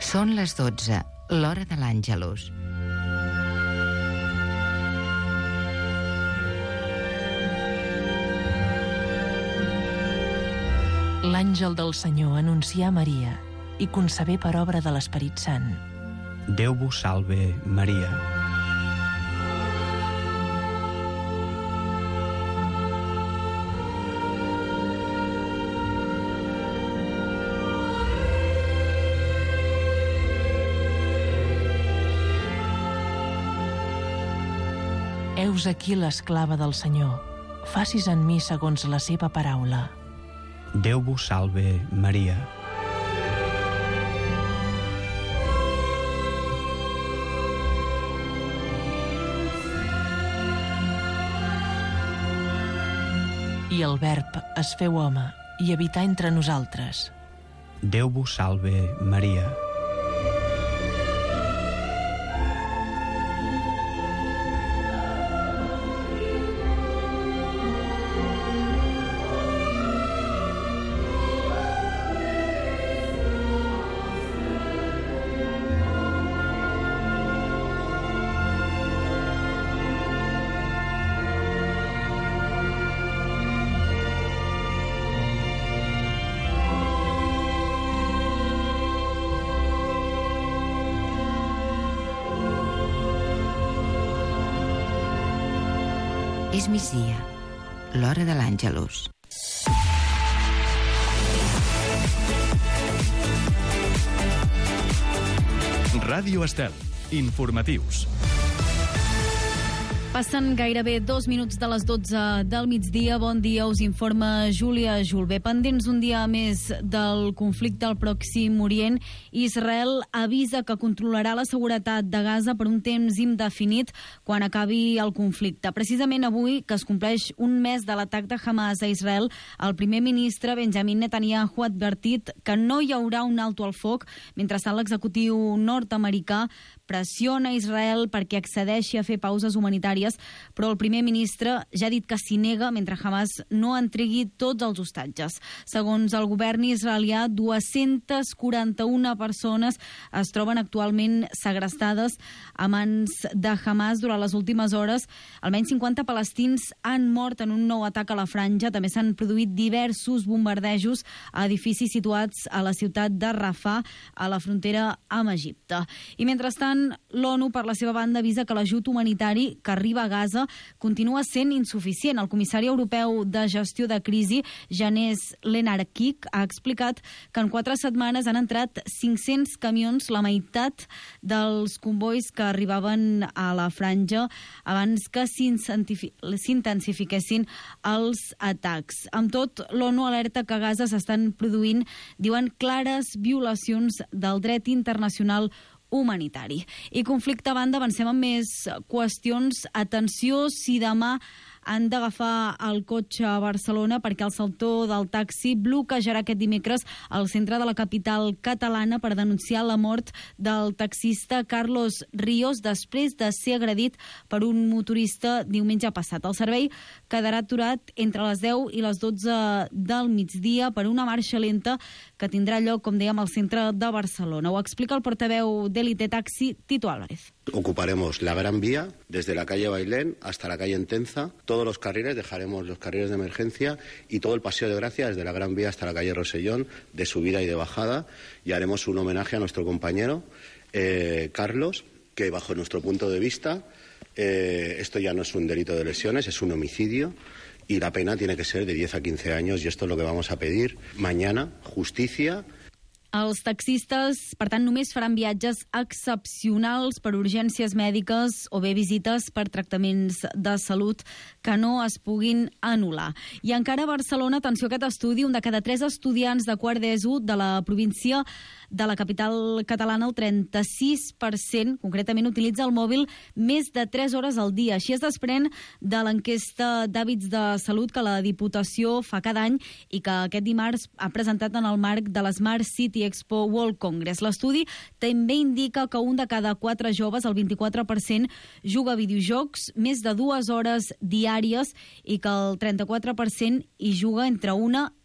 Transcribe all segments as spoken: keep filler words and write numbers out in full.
Són les dotze, l'hora de l'Àngelus. L'àngel del Senyor anuncià a Maria i concebé per obra de l'Esperit Sant. Déu vos salve, Maria. Heus aquí l'esclava del Senyor. Facis en mi segons la seva paraula. Déu vos salve, Maria. I el Verb es feu home i habità entre nosaltres. Déu vos salve, Maria. És migdia, l'hora de l'Àngelus. Ràdio Estel. Informatius. Passen gairebé dos minuts de les dotze del migdia. Bon dia, us informa Júlia Julbé. Pendents un dia més del conflicte al Pròxim Orient, Israel avisa que controlarà la seguretat de Gaza per un temps indefinit quan acabi el conflicte. Precisament avui, que es compleix un mes de l'atac de Hamas a Israel, el primer ministre Benjamin Netanyahu ha advertit que no hi haurà un alto al foc, mentrestant l'executiu nord-americà pressiona Israel perquè accedeixi a fer pauses humanitàries, però el primer ministre ja ha dit que s'hi nega mentre Hamas no entregui tots els hostatges. Segons el govern israelià, dues-centes quaranta-una persones es troben actualment segrestades a mans de Hamas durant les últimes hores. Almenys cinquanta palestins han mort en un nou atac a la franja. També s'han produït diversos bombardejos a edificis situats a la ciutat de Rafah, a la frontera amb Egipte. I mentrestant, l'ONU, per la seva banda, avisa que l'ajut humanitari que arriba a Gaza continua sent insuficient. El comissari europeu de gestió de crisi, Janez Lenarčič, ha explicat que en quatre setmanes han entrat cinc-cents camions, la meitat dels convois que arribaven a la franja abans que s'intensifiquessin els atacs. Amb tot, l'ONU alerta que a Gaza s'estan produint, diuen, clares violacions del dret internacional humanitari. I conflicte a banda, avancem amb més qüestions. Atenció, si demà han d'agafar el cotxe a Barcelona perquè el saltó del taxi bloquejarà aquest dimecres al centre de la capital catalana per denunciar la mort del taxista Carlos Ríos després de ser agredit per un motorista diumenge passat. El servei quedarà aturat entre les deu i les dotze del migdia per una marxa lenta que tindrà lloc, com dèiem, al centre de Barcelona. Ho explica el portaveu d'Elite Taxi, Tito Álvarez. Ocuparemos la Gran Vía desde la calle Bailén hasta la calle Entenza. Todos los carriles, dejaremos los carriles de emergencia y todo el Paseo de Gracia desde la Gran Vía hasta la calle Rosellón, de subida y de bajada. Y haremos un homenaje a nuestro compañero eh, Carlos, que bajo nuestro punto de vista eh, esto ya no es un delito de lesiones, es un homicidio. Y la pena tiene que ser de diez a quince años y esto es lo que vamos a pedir mañana, justicia. Els taxistes, per tant, només faran viatges excepcionals per urgències mèdiques o bé visites per tractaments de salut que no es puguin anul·lar. I encara a Barcelona, atenció a aquest estudi, un de cada tres estudiants de quart d'ESO de la província de la capital catalana, el trenta-sis per cent, concretament, utilitza el mòbil més de tres hores al dia. Així es desprèn de l'enquesta d'hàbits de salut que la Diputació fa cada any i que aquest dimarts ha presentat en el marc de l'Smart City Expo World Congress. L'estudi també indica que un de cada quatre joves, el vint-i-quatre per cent, juga a videojocs més de dues hores diàries i que el trenta-quatre per cent hi juga entre una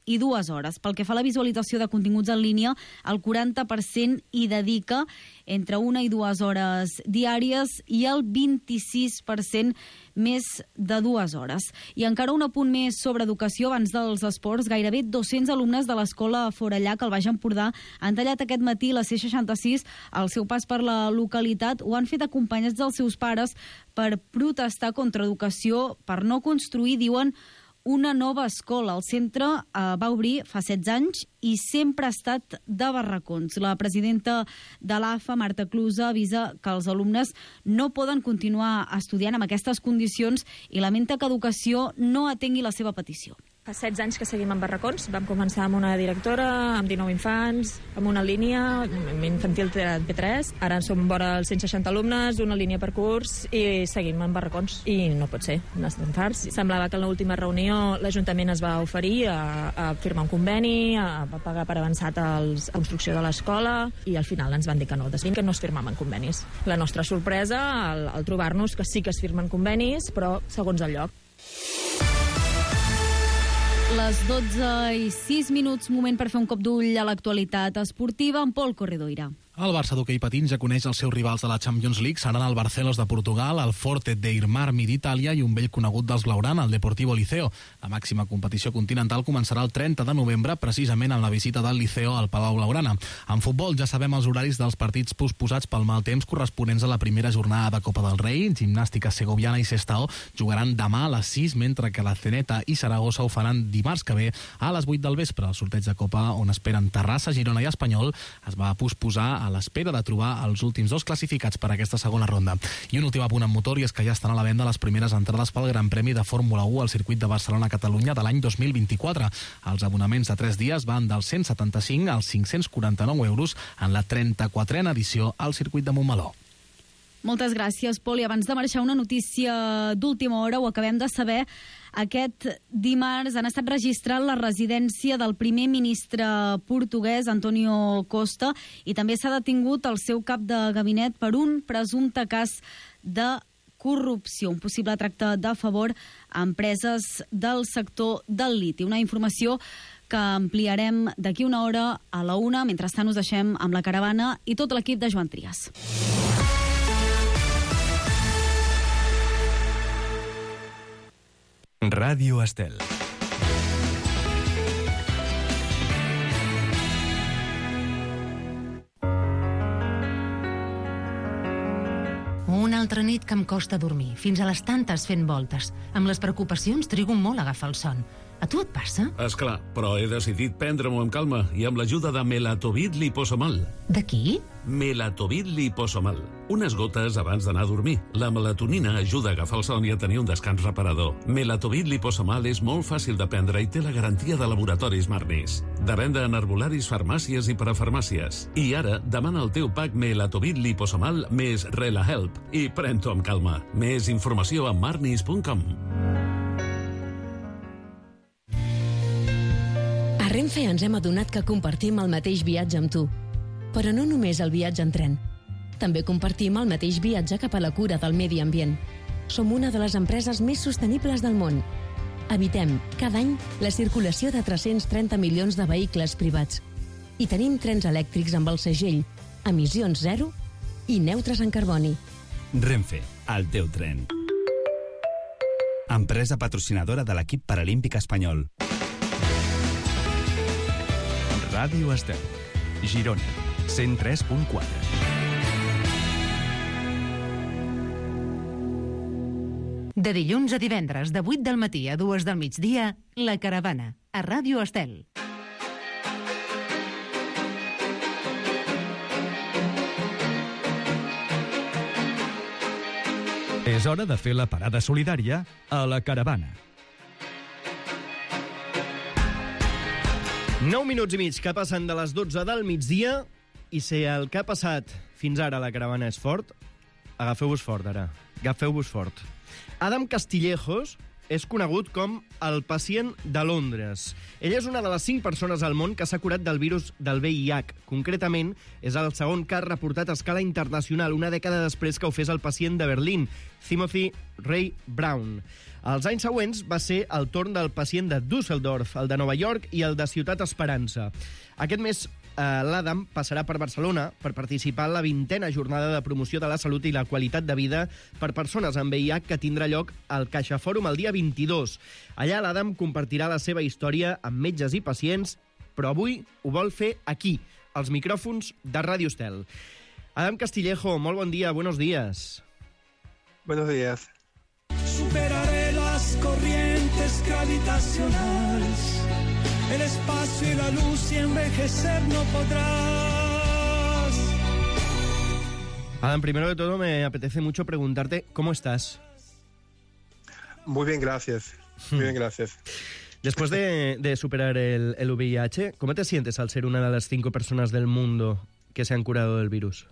i dues hores. Pel que fa a la visualització de continguts en línia, el quaranta per cent hi dedica entre una i dues hores diàries i el vint-i-sis per cent més de dues hores. I encara un apunt més sobre educació abans dels esports. Gairebé dos-cents alumnes de l'escola Forallac al Baix Empordà han tallat aquest matí la C seixanta-sis al seu pas per la localitat. Ho han fet acompanyats dels seus pares per protestar contra educació, per no construir, diuen, una nova escola. El centre eh, va obrir fa setze anys i sempre ha estat de barracons. La presidenta de l'A F A, Marta Clusa, avisa que els alumnes no poden continuar estudiant amb aquestes condicions i lamenta que Educació no atengui la seva petició. Fa setze anys que seguim en barracons. Vam començar amb una directora, amb dinou infants, amb una línia, infantil P tres. Ara som vora els cent seixanta alumnes, una línia per curs, i seguim en barracons. I no pot ser, n'estem farts. Semblava que en l'última reunió l'Ajuntament es va oferir a, a firmar un conveni, a, a pagar per avançat els, la construcció de l'escola, i al final ens van dir que no, que no es firmaven convenis. La nostra sorpresa al, al trobar-nos que sí que es firmen convenis, però segons el lloc. Les dotze i sis minuts, moment per fer un cop d'ull a l'actualitat esportiva amb Pol Corredoira. El Barça d'hoquei patins ja coneix els seus rivals de la Champions League. Seran el Barcelos de Portugal, el Forte dei Marmi d'Itàlia i un vell conegut dels Blaugrana, el Deportivo Liceo. La màxima competició continental començarà el trenta de novembre, precisament amb la visita del Liceo al Palau Blaugrana. En futbol ja sabem els horaris dels partits posposats pel mal temps corresponents a la primera jornada de Copa del Rei. Gimnàstica Segoviana i Sestao jugaran demà a les sis, mentre que la Zeneta i Saragossa ho faran dimarts que ve a les vuit del vespre. El sorteig de Copa, on esperen Terrassa, Girona i Espanyol, es va posposar a l'espera de trobar els últims dos classificats per a aquesta segona ronda. I un últim apunt en motor, i és que ja estan a la venda les primeres entrades pel Gran Premi de Fórmula u al circuit de Barcelona-Catalunya de l'any dos mil vint-i-quatre. Els abonaments de tres dies van dels cent setanta-cinc als cinc-cents quaranta-nou euros en la trenta-quatrena edició al circuit de Montmeló. Moltes gràcies, Pol. I abans de marxar, una notícia d'última hora, ho acabem de saber. Aquest dimarts han estat registrant la residència del primer ministre portuguès, António Costa, i també s'ha detingut el seu cap de gabinet per un presumpte cas de corrupció, un possible tracte de favor a empreses del sector del liti. Una informació que ampliarem d'aquí una hora a la una. Mentrestant us deixem amb la caravana i tot l'equip de Joan Trias. Ràdio Estel. Una altra nit que em costa dormir, fins a les tantes fent voltes. Amb les preocupacions trigo molt a agafar el son. A tu et passa? Esclar, però he decidit prendre-m'ho amb calma i amb l'ajuda de Melatovit Liposomal. De qui? Melatovit Liposomal. Unes gotes abans d'anar a dormir. La melatonina ajuda a agafar el son i a tenir un descans reparador. Melatovit Liposomal és molt fàcil de prendre i té la garantia de laboratoris Marnis. De venda en herbolaris, farmàcies i parafarmàcies. I ara demana el teu pack Melatovit Liposomal més RelaHelp i pren-t'ho amb calma. Més informació a marnis punt com. A Renfe ens hem adonat que compartim el mateix viatge amb tu. Però no només el viatge en tren. També compartim el mateix viatge cap a la cura del medi ambient. Som una de les empreses més sostenibles del món. Evitem, cada any, la circulació de tres-cents trenta milions de vehicles privats. I tenim trens elèctrics amb el segell emissions zero i neutres en carboni. Renfe, el teu tren. Empresa patrocinadora de l'equip paralímpic espanyol. Ràdio Estel, Girona, cent tres punt quatre. De dilluns a divendres, de vuit del matí a dues del migdia, La Caravana, a Ràdio Estel. És hora de fer la parada solidària a La Caravana. nou minuts i mig que passen de les dotze del migdia, i si el que ha passat fins ara a La Caravana és fort, agafeu-vos fort ara, agafeu-vos fort. Adam Castillejos és conegut com el pacient de Londres. Ell és una de les cinc persones al món que s'ha curat del virus del V I H. Concretament, és el segon cas reportat a escala internacional, una dècada després que ho fes el pacient de Berlín, Timothy Ray Brown. Els anys següents va ser el torn del pacient de Düsseldorf, el de Nova York i el de Ciutat Esperança. Aquest mes eh, l'Adam passarà per Barcelona per participar en la vintena jornada de promoció de la salut i la qualitat de vida per persones amb V I H que tindrà lloc al CaixaForum el dia vint-i-dos. Allà l'Adam compartirà la seva història amb metges i pacients, però avui ho vol fer aquí, als micròfons de Ràdio Estel. Adam Castillejo, molt bon dia, buenos días. Buenos días. Superaré las corrientes gravitacionales, el espacio y la luz, y envejecer no podrás. Adam, primero de todo me apetece mucho preguntarte, ¿cómo estás? Muy bien, gracias. Muy bien, gracias. Después de, de superar el, el V I H, ¿cómo te sientes al ser una de las cinco personas del mundo que se han curado del virus?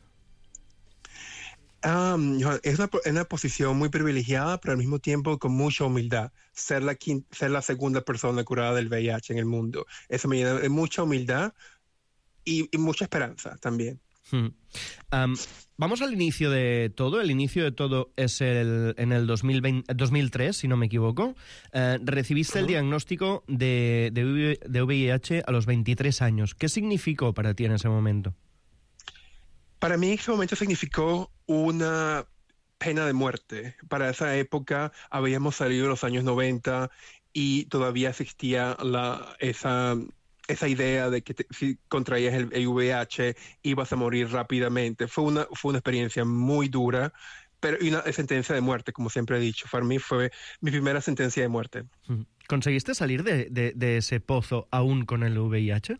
Um, es una, una posición muy privilegiada, pero al mismo tiempo con mucha humildad. Ser la, quinta, ser la segunda persona curada del V I H en el mundo. Eso me llena de mucha humildad y, y mucha esperanza también. Hmm. Um, vamos al inicio de todo. El inicio de todo es el, en el dos mil veinte, dos mil tres, si no me equivoco. Uh, recibiste uh-huh. el diagnóstico de, de, de V I H a los veintitrés años. ¿Qué significó para ti en ese momento? Para mí en ese momento significó una pena de muerte. Para esa época habíamos salido en los años noventa y todavía existía la, esa, esa idea de que te, si contraías el, el V I H ibas a morir rápidamente. Fue una, fue una experiencia muy dura, pero y una sentencia de muerte, como siempre he dicho. Para mí fue mi primera sentencia de muerte. ¿Conseguiste salir de, de, de ese pozo aún con el V I H?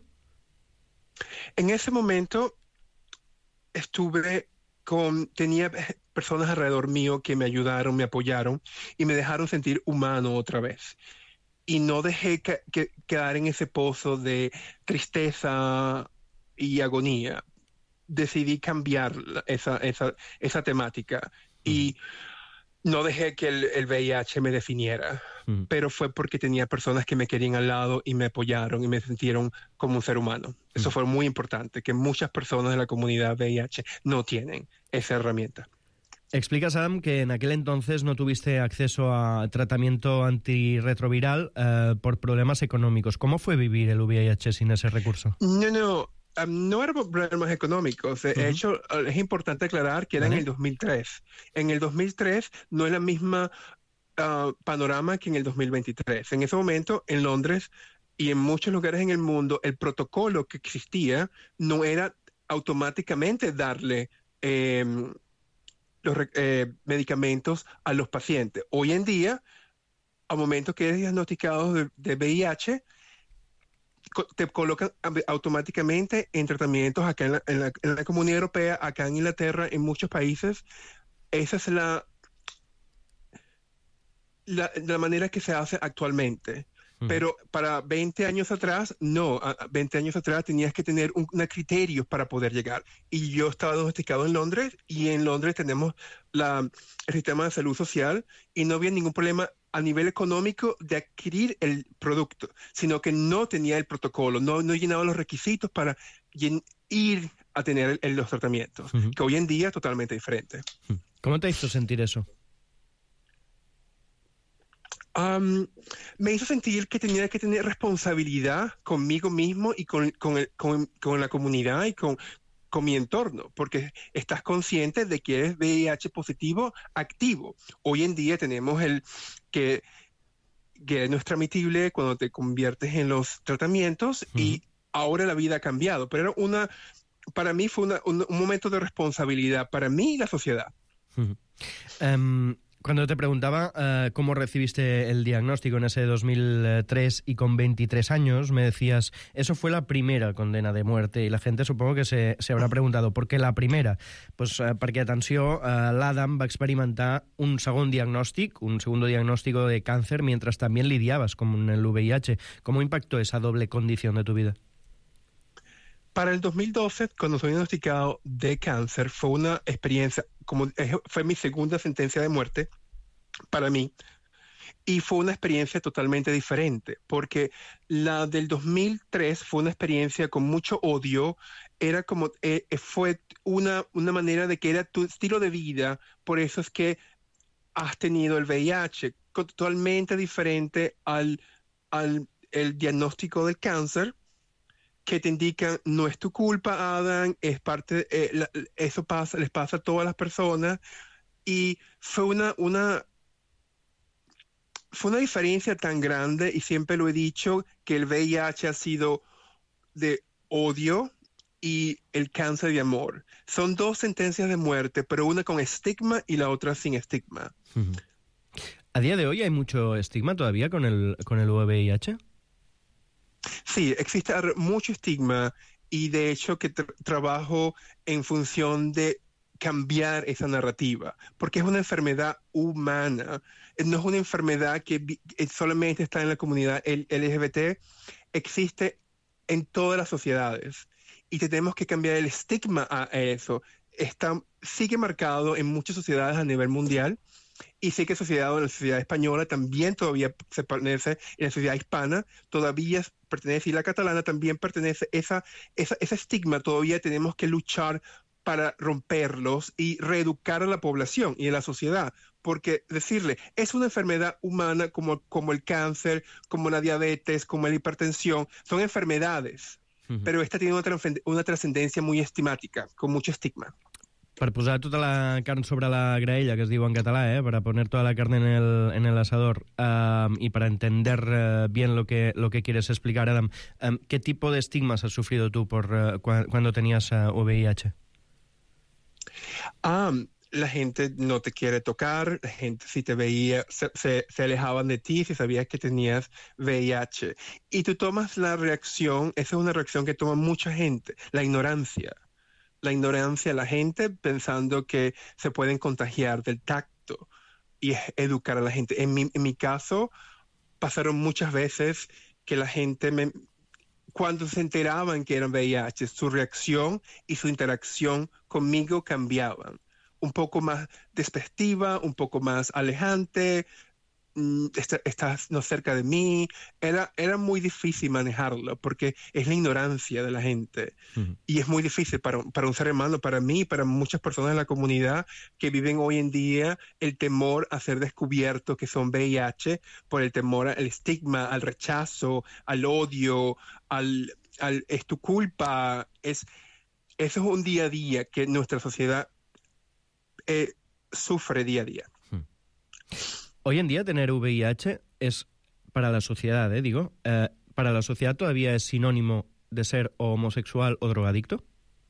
En ese momento estuve con, tenía personas alrededor mío que me ayudaron, me apoyaron y me dejaron sentir humano otra vez. Y no dejé que, que, quedar en ese pozo de tristeza y agonía. Decidí cambiar esa, esa, esa temática y no dejé que el, el V I H me definiera, mm. pero fue porque tenía personas que me querían al lado y me apoyaron y me sintieron como un ser humano. Eso mm. fue muy importante, que muchas personas de la comunidad V I H no tienen esa herramienta. Explicas, Adam, que en aquel entonces no tuviste acceso a tratamiento antirretroviral eh, por problemas económicos. ¿Cómo fue vivir el V I H sin ese recurso? No, no. Um, no eran problemas económicos. De uh-huh. hecho, es importante aclarar que era ¿Vale? en el dos mil tres. En el dos mil tres no es la misma uh, panorama que en el dos mil veintitrés. En ese momento, en Londres y en muchos lugares en el mundo, el protocolo que existía no era automáticamente darle eh, los eh, medicamentos a los pacientes. Hoy en día, al momento que eres diagnosticado de, de V I H, te colocan automáticamente en tratamientos acá en la, en, la, en la Comunidad Europea, acá en Inglaterra, en muchos países. Esa es la, la, la manera que se hace actualmente. Mm. Pero para veinte años atrás, no. veinte años atrás tenías que tener un, un criterio para poder llegar. Y yo estaba diagnosticado en Londres, y en Londres tenemos la, el sistema de salud social, y no había ningún problema a nivel económico de adquirir el producto, sino que no tenía el protocolo, no, no llenaba los requisitos para ir a tener el, el, los tratamientos, uh-huh. que hoy en día es totalmente diferente. ¿Cómo te hizo sentir eso? Um, me hizo sentir que tenía que tener responsabilidad conmigo mismo y con, con, el, con, con la comunidad y con, con mi entorno, porque estás consciente de que eres V I H positivo activo. Hoy en día tenemos el que, que no es transmitible cuando te conviertes en los tratamientos uh-huh. y ahora la vida ha cambiado, pero era una, para mí fue una, un, un momento de responsabilidad para mí y la sociedad. Uh-huh. Um... Cuando te preguntaba uh, cómo recibiste el diagnóstico en ese dos mil tres y con veintitrés años, me decías, eso fue la primera condena de muerte, y la gente supongo que se, se habrà preguntat, ¿por qué la primera? Pues uh, perquè, atenció, uh, l'Adam va experimentar un segon diagnòstic, un segundo diagnóstico de cáncer, mientras también lidiabas con el V I H. ¿Cómo impactó esa doble condición de tu vida? Para el dos mil doce, cuando soy diagnosticado de cáncer, fue una experiencia, como fue mi segunda sentencia de muerte para mí, y fue una experiencia totalmente diferente, porque la del dos mil tres fue una experiencia con mucho odio, era como, eh, fue una, una manera de que era tu estilo de vida, por eso es que has tenido el V I H, totalmente diferente al, al el diagnóstico del cáncer, que te indican, no es tu culpa, Adam, es parte, eh, la, eso pasa, les pasa a todas las personas, y fue una, una, fue una diferencia tan grande, y siempre lo he dicho, que el V I H ha sido de odio y el cáncer de amor. Son dos sentencias de muerte, pero una con estigma y la otra sin estigma. Uh-huh. ¿A día de hoy hay mucho estigma todavía con el, con el V I H? Sí, existe mucho estigma, y de hecho que tra- trabajo en función de cambiar esa narrativa, porque es una enfermedad humana, no es una enfermedad que vi- solamente está en la comunidad L G B T, existe en todas las sociedades, y tenemos que cambiar el estigma a eso. Está, sigue marcado en muchas sociedades a nivel mundial, y sé que sociedad, en la sociedad española también todavía se pertenece, en la sociedad hispana todavía pertenece, y la catalana también pertenece, esa, esa, ese estigma todavía tenemos que luchar para romperlos y reeducar a la población y a la sociedad, porque decirle, es una enfermedad humana como, como el cáncer, como la diabetes, como la hipertensión, son enfermedades, uh-huh. pero esta tiene una, una trascendencia muy estigmática, con mucho estigma. Per posar tota la carn sobre la graella, que es diu en català, eh? Para poner toda la carne en el, en el asador, um, y para entender uh, bien lo que, lo que quieres explicar, Adam, um, ¿qué tipo de estigmas has sufrido tú por, uh, cu- cuando tenías uh, V I H? Um, la gente no te quiere tocar, la gente si te veía, se, se, se alejaban de ti si sabías que tenías V I H. Y tú tomas la reacción, esa es una reacción que toma mucha gente, la ignorancia. La ignorancia de la gente pensando que se pueden contagiar del tacto, y es educar a la gente. En mi, en mi caso, pasaron muchas veces que la gente, me, cuando se enteraban que eran V I H, su reacción y su interacción conmigo cambiaban. Un poco más despectiva, un poco más alejante, Estás, estás no cerca de mí. Era, era muy difícil manejarlo porque es la ignorancia de la gente. Uh-huh. Y es muy difícil para, para un ser humano, para mí, para muchas personas en la comunidad que viven hoy en día, el temor a ser descubiertos que son V I H, por el temor al estigma, al rechazo, al odio, al, al es tu culpa. Es, eso es un día a día que nuestra sociedad eh, sufre día a día. Uh-huh. Hoy en día tener V I H es, para la sociedad, eh, digo, eh, para la sociedad todavía es sinónimo de ser homosexual o drogadicto.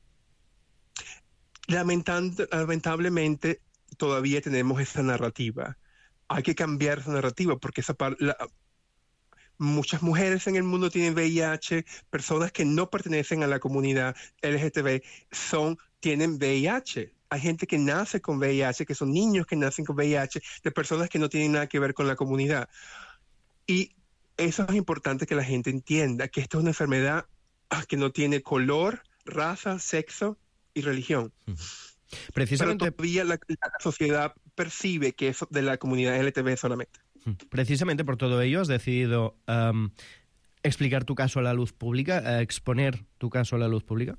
Lamentant- lamentablemente todavía tenemos esa narrativa. Hay que cambiar esa narrativa porque esa par- la, muchas mujeres en el mundo tienen V I H, personas que no pertenecen a la comunidad L G B T son, tienen V I H. Hay gente que nace con V I H, que son niños que nacen con V I H, de personas que no tienen nada que ver con la comunidad. Y eso es importante que la gente entienda, que esto es una enfermedad que no tiene color, raza, sexo y religión. Precisamente... Pero todavía la, la sociedad percibe que es de la comunidad L G B T solamente. Precisamente por todo ello has decidido um, explicar tu caso a la luz pública, uh, exponer tu caso a la luz pública.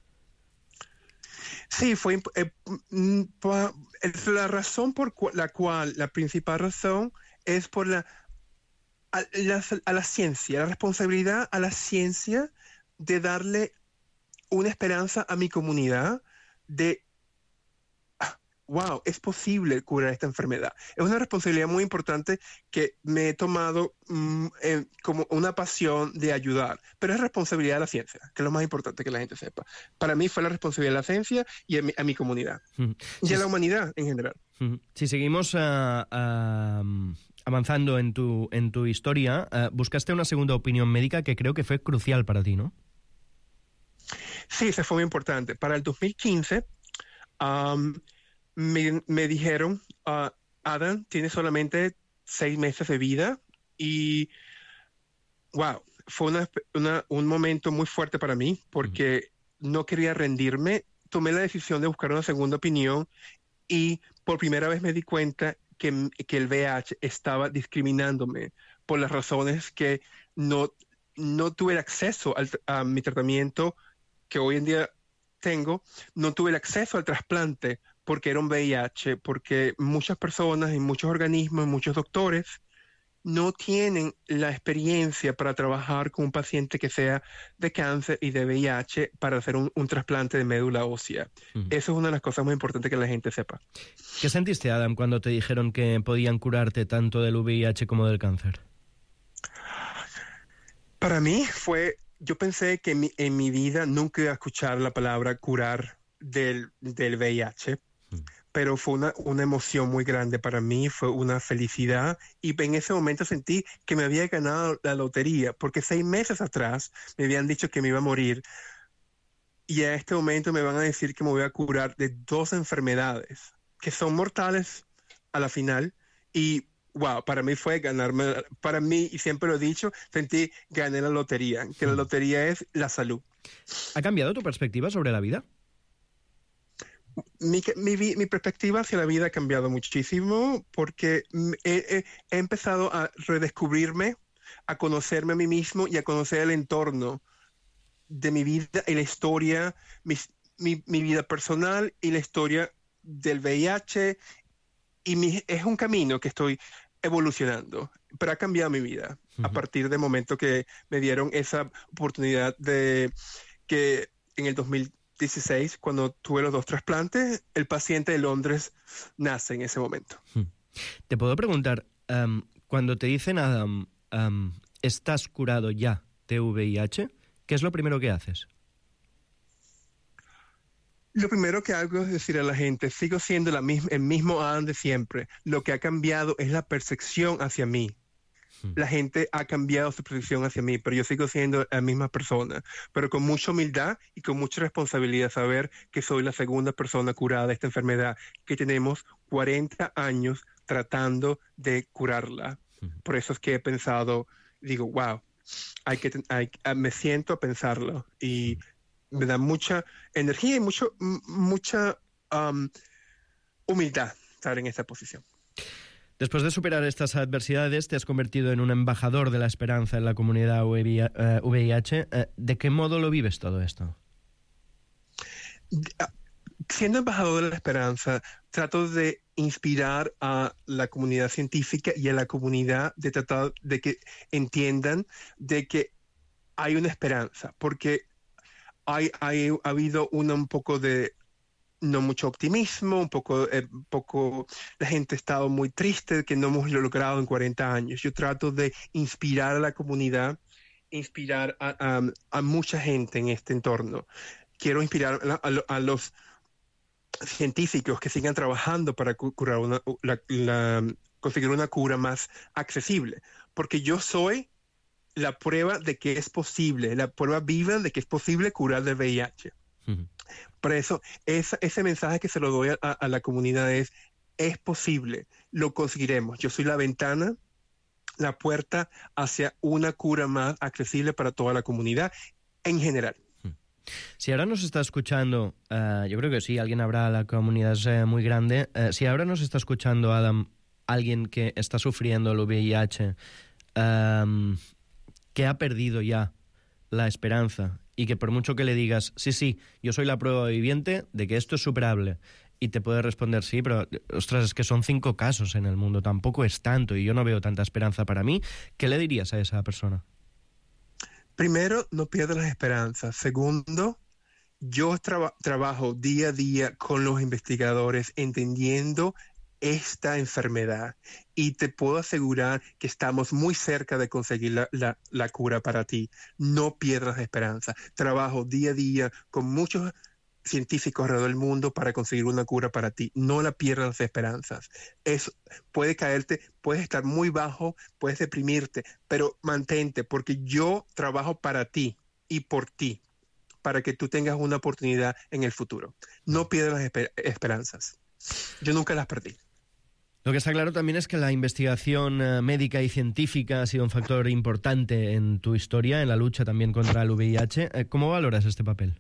Sí, fue eh, es la razón por cu- la cual, la principal razón es por la a, la a la ciencia, la responsabilidad a la ciencia de darle una esperanza a mi comunidad de wow, es posible curar esta enfermedad. Es una responsabilidad muy importante que me he tomado mm, eh, como una pasión de ayudar, pero es responsabilidad de la ciencia, que es lo más importante que la gente sepa. Para mí fue la responsabilidad de la ciencia y a mi, a mi comunidad, uh-huh. y a la humanidad en general. Uh-huh. Si seguimos uh, uh, avanzando en tu, en tu historia, uh, buscaste una segunda opinión médica que creo que fue crucial para ti, ¿no? Sí, eso fue muy importante. Para el dos mil quince, um, Me, me dijeron, uh, Adam, tiene solamente seis meses de vida, y wow, fue una, una, un momento muy fuerte para mí porque uh-huh. no quería rendirme. Tomé la decisión de buscar una segunda opinión y por primera vez me di cuenta que, que el V I H estaba discriminándome por las razones que no, no tuve el acceso al, a mi tratamiento que hoy en día tengo, no tuve el acceso al trasplante porque era un V I H, porque muchas personas y muchos organismos, muchos doctores no tienen la experiencia para trabajar con un paciente que sea de cáncer y de V I H para hacer un, un trasplante de médula ósea. Uh-huh. Eso es una de las cosas muy importantes que la gente sepa. ¿Qué sentiste, Adam, cuando te dijeron que podían curarte tanto del V I H como del cáncer? Para mí fue, yo pensé que en mi, en mi vida nunca iba a escuchar la palabra curar del, del V I H. Pero fue una, una emoción muy grande para mí, fue una felicidad, y en ese momento sentí que me había ganado la lotería, porque seis meses atrás me habían dicho que me iba a morir, y a este momento me van a decir que me voy a curar de dos enfermedades que son mortales a la final, y wow, para mí fue ganarme, para mí, y siempre lo he dicho, sentí gané la lotería, que la lotería es la salud. ¿Ha cambiado tu perspectiva sobre la vida? Mi, mi, mi perspectiva hacia la vida ha cambiado muchísimo porque he, he, he empezado a redescubrirme, a conocerme a mí mismo y a conocer el entorno de mi vida y la historia, mi, mi, mi vida personal y la historia del V I H. Y mi, es un camino que estoy evolucionando, pero ha cambiado mi vida uh-huh. a partir del momento que me dieron esa oportunidad de que en el dos mil dieciséis, cuando tuve los dos trasplantes, el paciente de Londres nace en ese momento. Te puedo preguntar, um, cuando te dicen, Adam, um, estás curado ya de V I H, ¿qué es lo primero que haces? Lo primero que hago es decir a la gente, sigo siendo la misma, el mismo Adam de siempre. Lo que ha cambiado es la percepción hacia mí. La gente ha cambiado su percepción hacia mí, pero yo sigo siendo la misma persona, pero con mucha humildad y con mucha responsabilidad, saber que soy la segunda persona curada de esta enfermedad, que tenemos cuarenta años tratando de curarla. Por eso es que he pensado, digo, wow, hay que, hay, me siento a pensarlo y me da mucha energía y mucho, mucha um, humildad estar en esta posición. Después de superar estas adversidades, te has convertido en un embajador de la esperanza en la comunidad V I H. ¿De qué modo lo vives todo esto? Siendo embajador de la esperanza, trato de inspirar a la comunidad científica y a la comunidad de tratar de que entiendan de que hay una esperanza, porque hay, hay ha habido una, un poco de no mucho optimismo, un poco, eh, poco, la gente ha estado muy triste de que no hemos logrado en cuarenta años. Yo trato de inspirar a la comunidad, inspirar a, a, a mucha gente en este entorno. Quiero inspirar a, a, a los científicos que sigan trabajando para curar una, la, la, conseguir una cura más accesible, porque yo soy la prueba de que es posible, la prueba viva de que es posible curar del V I H. Uh-huh. Por eso, esa, ese mensaje que se lo doy a, a la comunidad es, es posible, lo conseguiremos. Yo soy la ventana, la puerta hacia una cura más accesible para toda la comunidad en general. Si ahora nos está escuchando, uh, yo creo que sí, alguien habrá, la comunidad es uh, muy grande, uh, si ahora nos está escuchando, Adam, alguien que está sufriendo el V I H, um, que ha perdido ya la esperanza, y que por mucho que le digas, sí, sí, yo soy la prueba viviente de que esto es superable, y te puede responder, sí, pero, ostras, es que son cinco casos en el mundo, tampoco es tanto, y yo no veo tanta esperanza para mí, ¿qué le dirías a esa persona? Primero, no pierdas las esperanzas. Segundo, yo traba- trabajo día a día con los investigadores entendiendo esta enfermedad y te puedo asegurar que estamos muy cerca de conseguir la, la, la cura para ti. No pierdas esperanza. Trabajo día a día con muchos científicos alrededor del mundo para conseguir una cura para ti. No la pierdas las esperanzas. Es, puede caerte, puedes estar muy bajo, puedes deprimirte, pero mantente porque yo trabajo para ti y por ti, para que tú tengas una oportunidad en el futuro. No pierdas las esper- esperanzas. Yo nunca las perdí. Lo que está claro también es que la investigación eh, médica y científica ha sido un factor importante en tu historia, en la lucha también contra el V I H. Eh, ¿Cómo valoras este papel?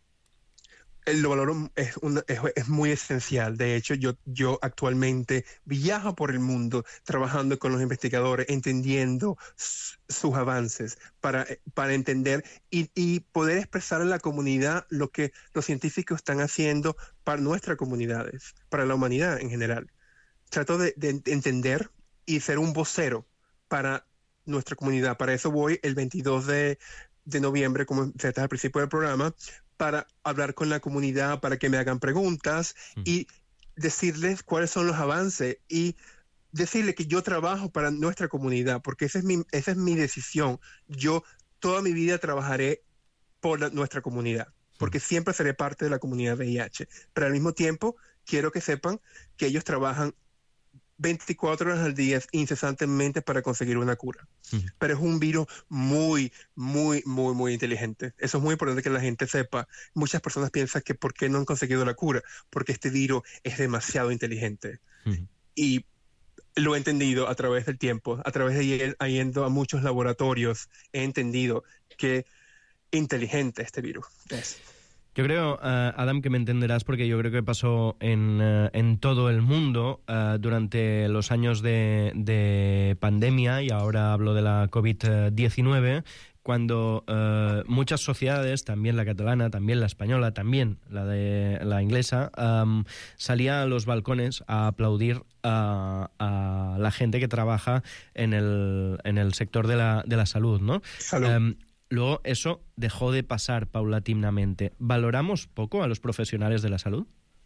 Lo valoro, es, una, es, es muy esencial. De hecho, yo, yo actualmente viajo por el mundo trabajando con los investigadores, entendiendo s- sus avances para, para entender y, y poder expresar a la comunidad lo que los científicos están haciendo para nuestras comunidades, para la humanidad en general. Trato de, de entender y ser un vocero para nuestra comunidad. Para eso voy el veintidós de noviembre, como decías al principio del programa, para hablar con la comunidad, para que me hagan preguntas mm. y decirles cuáles son los avances y decirles que yo trabajo para nuestra comunidad, porque esa es mi, esa es mi decisión. Yo toda mi vida trabajaré por la, nuestra comunidad, porque mm. siempre seré parte de la comunidad V I H. Pero al mismo tiempo, quiero que sepan que ellos trabajan veinticuatro horas al día incesantemente para conseguir una cura. Uh-huh. Pero es un virus muy, muy, muy, muy inteligente. Eso es muy importante que la gente sepa. Muchas personas piensan que ¿por qué no han conseguido la cura? Porque este virus es demasiado inteligente. Uh-huh. Y lo he entendido a través del tiempo, a través de ir yendo a muchos laboratorios, he entendido que inteligente este virus es. Yo creo, uh, Adam, que me entenderás porque yo creo que pasó en, uh, en todo el mundo uh, durante los años de, de pandemia, y ahora hablo de la COVID diecinueve, cuando uh, muchas sociedades, también la catalana, también la española, también la de la inglesa, um, salía a los balcones a aplaudir a, a la gente que trabaja en el, en el sector de la, de la salud, ¿no? Salud. Um, Luego eso dejó de pasar paulatinamente. ¿Valoramos poco a los profesionales de la salud?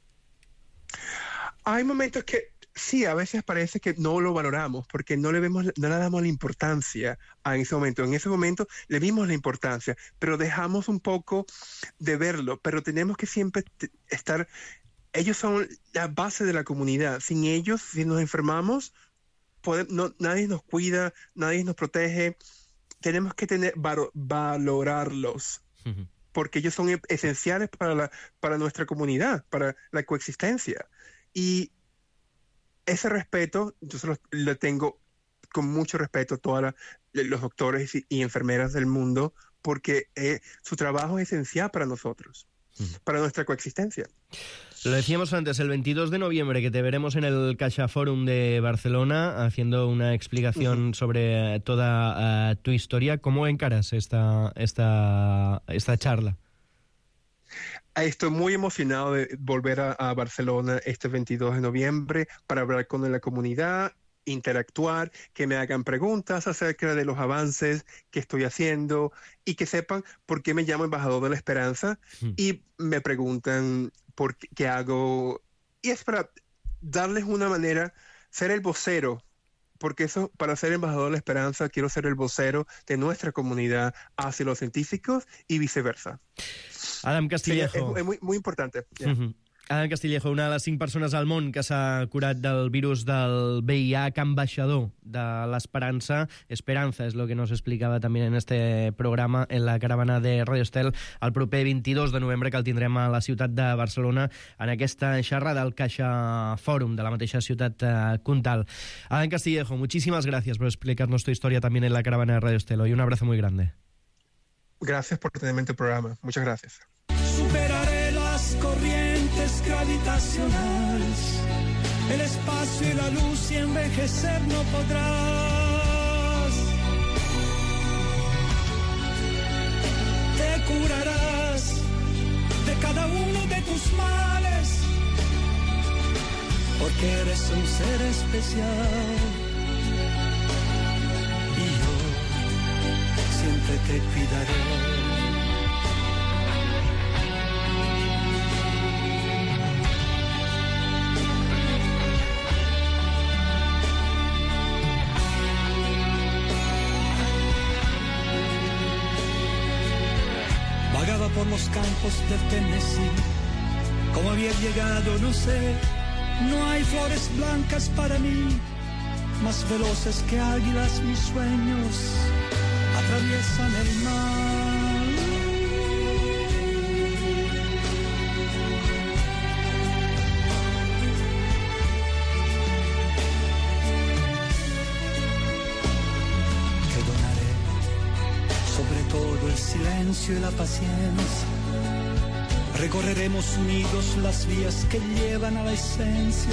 Hay momentos que sí, a veces parece que no lo valoramos porque no le vemos, no le damos la importancia a ese momento. En ese momento le vimos la importancia, pero dejamos un poco de verlo. Pero tenemos que siempre estar... Ellos son la base de la comunidad. Sin ellos, si nos enfermamos, podemos, no, nadie nos cuida, nadie nos protege. Tenemos que tener valo, valorarlos, uh-huh. porque ellos son esenciales para, la, para nuestra comunidad, para la coexistencia. Y ese respeto, yo se lo, lo tengo con mucho respeto a todos los doctores y, y enfermeras del mundo, porque eh, su trabajo es esencial para nosotros, uh-huh. para nuestra coexistencia. Lo decíamos antes, el veintidós de noviembre, que te veremos en el Caixa Forum de Barcelona haciendo una explicación uh-huh. sobre toda uh, tu historia. ¿Cómo encaras esta, esta, esta charla? Estoy muy emocionado de volver a, a Barcelona este veintidós de noviembre para hablar con la comunidad, interactuar, que me hagan preguntas acerca de los avances que estoy haciendo y que sepan por qué me llamo embajador de la esperanza uh-huh. y me preguntan por qué hago, y es para darles una manera, ser el vocero, porque eso, para ser embajador de la esperanza, quiero ser el vocero de nuestra comunidad hacia los científicos y viceversa. Adam Castillejo. Sí, es, es muy, muy importante. Yeah. Uh-huh. Adam Castillejo, una de les cinc persones al món que s'ha curat del virus del V I H, ambaixador de l'esperança. Esperanza és el que nos explicava també en este programa, en la caravana de Radio Estel, el proper veintidós de novembre, que el tindrem a la ciutat de Barcelona, en aquesta xerrada del Caixa Fòrum de la mateixa ciutat eh, comtal. Adam Castillejo, muchísimas gracias por explicarnos tu historia también en la caravana de Radio Estel. Y un abrazo muy grande. Gracias por tenerme en tu programa. Muchas gracias. Superaré las corrientes gravitacionales, el espacio y la luz, y envejecer no podrás. Te curarás de cada uno de tus males, porque eres un ser especial. Y yo siempre te cuidaré. Vagaba por los campos de Tennessee, como había llegado no sé. No hay flores blancas para mí, más veloces que águilas mis sueños atraviesan el mar. Te donaré sobre todo el silencio y la paciencia. Recorreremos unidos las vías que llevan a la esencia.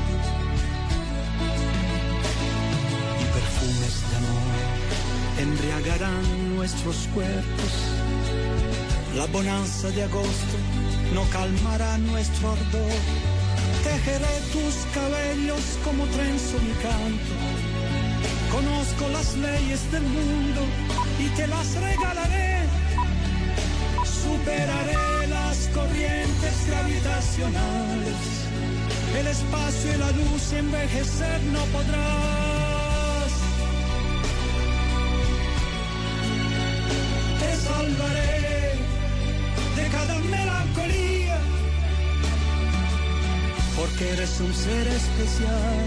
Y perfumes de amor embriagarán nuestros cuerpos. La bonanza de agosto no calmará nuestro ardor. Tejeré tus cabellos como trenzo mi canto, Conozco las leyes del mundo y te las regalaré. Superaré las corrientes gravitacionales. El espacio y la luz envejecer no podrás. Te salvaré de cada melancolía, porque eres un ser especial.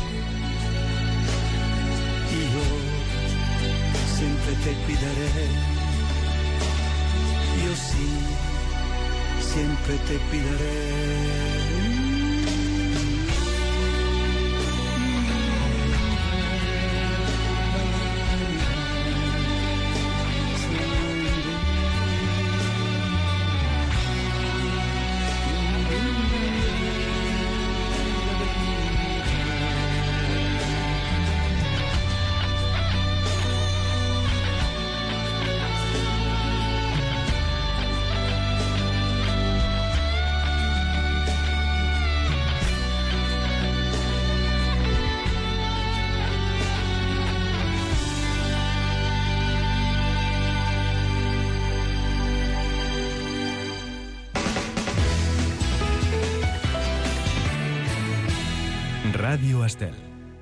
Y yo siempre te cuidaré. Yo sí, siempre te cuidaré. Ràdio Estel.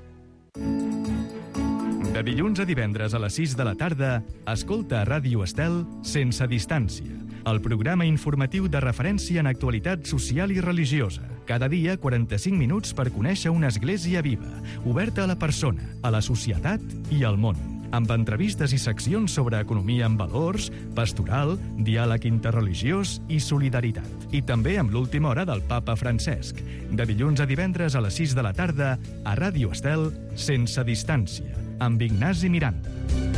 De dilluns a divendres a les sis de la tarda, escolta a Ràdio Estel Sense Distància, el programa informatiu de referència en actualitat social i religiosa. Cada dia, quaranta-cinc minuts per conèixer una església viva, oberta a la persona, a la societat i al món, amb entrevistes i seccions sobre economia amb valors, pastoral, diàleg interreligiós i solidaritat. I també amb l'última hora del Papa Francesc. De dilluns a divendres a les sis de la tarda, a Ràdio Estel, Sense Distància, amb Ignasi Miranda.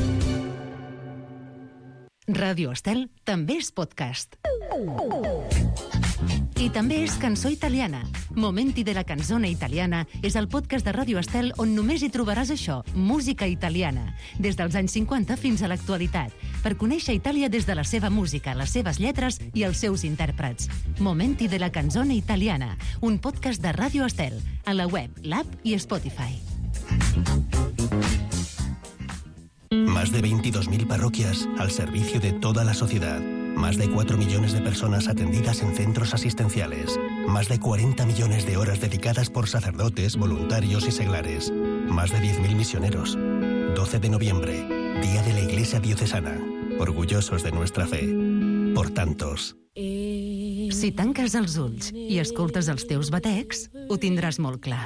Ràdio Estel també és podcast. I també és cançó italiana. Momenti de la canzone italiana és el podcast de Ràdio Estel on només hi trobaràs això, música italiana, des dels anys cinquanta fins a l'actualitat, per conèixer Itàlia des de la seva música, les seves lletres i els seus intèrprets. Momenti de la canzone italiana, un podcast de Ràdio Estel, a la web, l'app i Spotify. Más de veintidós mil parroquias al servicio de toda la sociedad. Más de cuatro millones de personas atendidas en centros asistenciales. Más de cuarenta millones de horas dedicadas por sacerdotes, voluntarios y seglares. Más de diez mil misioneros. doce de noviembre, Día de la Iglesia Diocesana. Orgullosos de nuestra fe. Por tantos. Si tanques els ulls i escoltes els teus batecs, ho tindràs molt clar.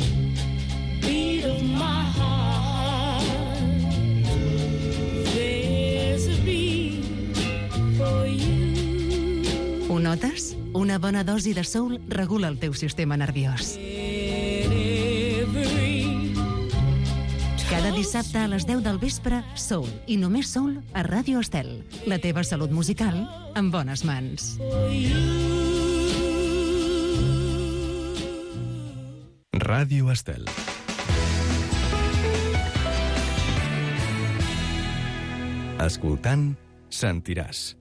Ho notes? Una bona dosi de soul regula el teu sistema nerviós. Cada dissabte a les deu del vespre, soul i només soul a Ràdio Estel. La teva salut musical en bones mans. Ràdio Estel. Escoltant, sentiràs.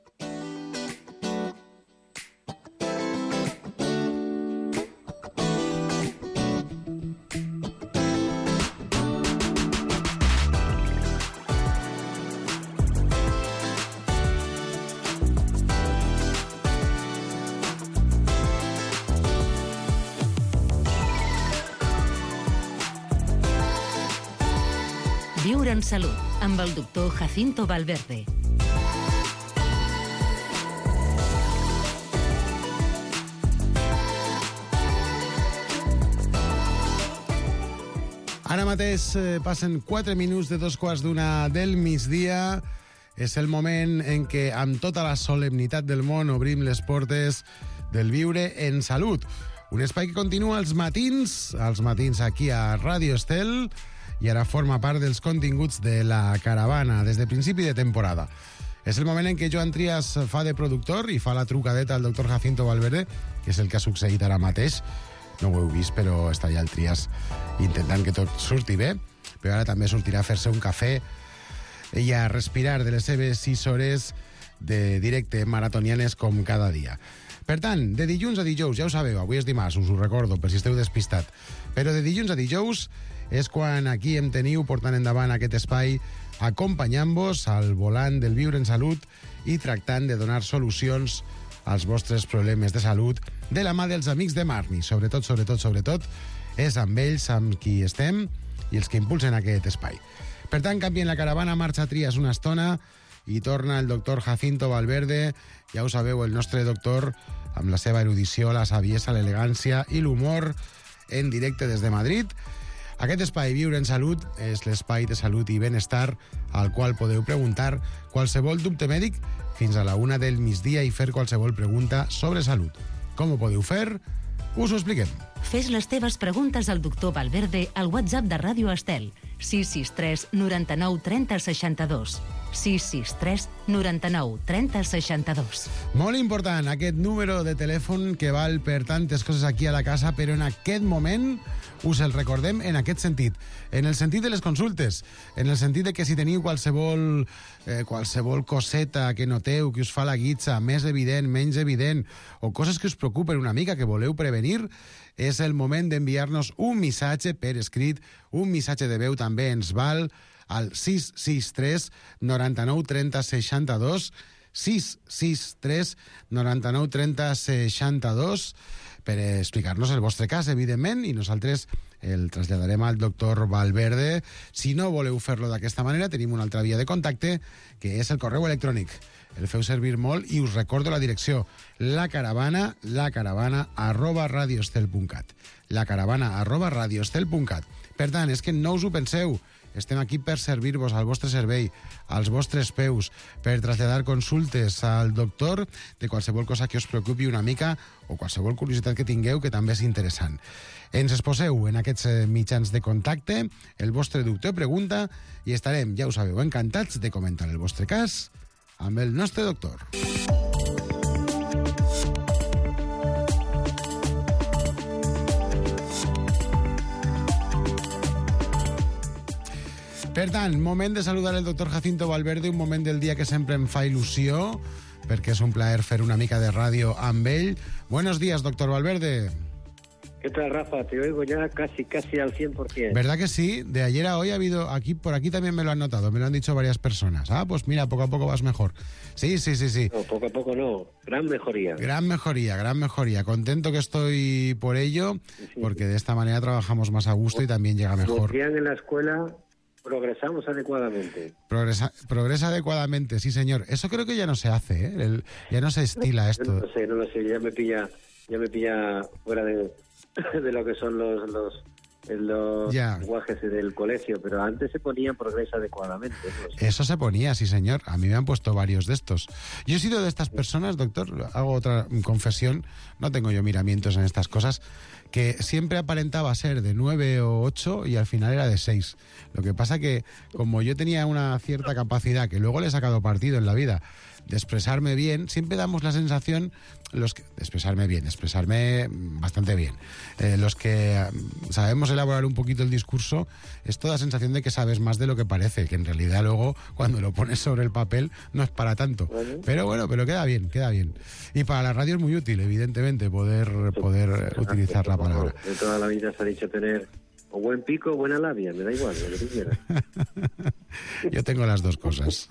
Viure en salut, amb el doctor Jacinto Valverde. Ara mateix eh, passen quatre minuts de dos quarts d'una del migdia. És el moment en què, amb tota la solemnitat del món, obrim les portes del Viure en Salut. Un espai que continua als matins, als matins aquí a Ràdio Estel, i ara forma part dels continguts de la caravana des de principi de temporada. És el moment en què Joan Trias fa de productor i fa la trucadeta al doctor Jacinto Valverde, que és el que ha succeït ara mateix. No ho heu vist, però està allà el Trias intentant que tot surti bé, però ara també sortirà a fer-se un cafè i a respirar de les seves sis hores de directe maratonianes com cada dia. Per tant, de dilluns a dijous, ja ho sabeu, avui és dimarts, us ho recordo, per si esteu despistat, però de dilluns a dijous és quan aquí em teniu portant endavant aquest espai acompanyant-vos al volant del Viure en Salut i tractant de donar solucions als vostres problemes de salut de la mà dels amics de Marni. Sobretot, sobretot, sobretot, és amb ells amb qui estem i els que impulsen aquest espai. Per tant, canvien la caravana, marxa Tries una estona i torna el doctor Jacinto Valverde. Ja ho sabeu, el nostre doctor, amb la seva erudició, la saviesa, l'elegància i l'humor, en directe des de Madrid. Aquest espai Viure en Salut és l'espai de salut i benestar al qual podeu preguntar qualsevol dubte mèdic fins a la una del migdia i fer qualsevol pregunta sobre salut. Com ho podeu fer? Us ho expliquem. Fes les teves preguntes al doctor Valverde al WhatsApp de Ràdio Estel, sis sis tres noranta-nou trenta seixanta-dos. sis sis tres noranta-nou trenta seixanta-dos. Molt important, aquest número de telèfon que val per tantes coses aquí a la casa, però en aquest moment us el recordem en aquest sentit, en el sentit de les consultes, en el sentit de que si teniu qualsevol, eh, qualsevol coseta que noteu, que us fa la guitza, més evident, menys evident, o coses que us preocupen una mica, que voleu prevenir, és el moment d'enviar-nos un missatge per escrit, un missatge de veu també ens val, al sis sis tres noranta-nou trenta seixanta-dos, sis sis tres noranta-nou trenta seixanta-dos, per explicar-nos el vostre cas, evidentment, i nosaltres el traslladarem al doctor Valverde. Si no voleu fer-lo d'aquesta manera, tenim una altra via de contacte, que és el correu electrònic. El feu servir molt i us recordo la direcció: la caravana, la caravana arroba radioestel punt cat. La caravana arroba radioestel punt cat. Per tant, és que no us ho penseu, estem aquí per servir-vos al vostre servei, als vostres peus, per traslladar consultes al doctor de qualsevol cosa que us preocupi una mica o qualsevol curiositat que tingueu que també és interessant. Ens exposeu en aquests mitjans de contacte el vostre dubte o pregunta i estarem, ja ho sabeu, encantats de comentar el vostre cas amb el nostre doctor. Per tant, moment de saludar el doctor Jacinto Valverde, un moment del dia que sempre em fa il·lusió, perquè és un plaer fer una mica de ràdio amb ell. Buenos días, doctor Valverde. ¿Qué tal, Rafa? Te oigo ya casi, casi al cien por ciento. ¿Verdad que sí? De ayer a hoy ha habido, aquí por aquí también me lo han notado, me lo han dicho varias personas. Ah, pues mira, poco a poco vas mejor. Sí, sí, sí, sí. No, poco a poco no, gran mejoría. Gran mejoría, gran mejoría. Contento que estoy por ello, sí, porque de esta manera trabajamos más a gusto y también llega mejor. Como decían en la escuela, progresamos adecuadamente. Progresa, progresa adecuadamente, sí, señor. Eso creo que ya no se hace, ¿eh? El, ya no se estila esto. No lo sé, no lo sé, ya me pilla, ya me pilla fuera de... de lo que son los los, los lenguajes del colegio, pero antes se ponía progresa adecuadamente. ¿No? Eso se ponía, sí, señor. A mí me han puesto varios de estos. Yo he sido de estas personas, doctor, hago otra confesión, no tengo yo miramientos en estas cosas, que siempre aparentaba ser de nueve o ocho y al final era de seis. Lo que pasa que, como yo tenía una cierta capacidad, que luego le he sacado partido en la vida, de expresarme bien, siempre damos la sensación, los que, de expresarme bien, de expresarme bastante bien. Eh, los que sabemos elaborar un poquito el discurso, es toda sensación de que sabes más de lo que parece, que en realidad luego, cuando lo pones sobre el papel, no es para tanto. Bueno. Pero bueno, pero queda bien, queda bien. Y para la radio es muy útil, evidentemente, poder, poder sí, utilizar la palabra. De toda la vida se ha dicho tener o buen pico o buena labia, me da igual, lo que tú quieras. Yo tengo las dos cosas.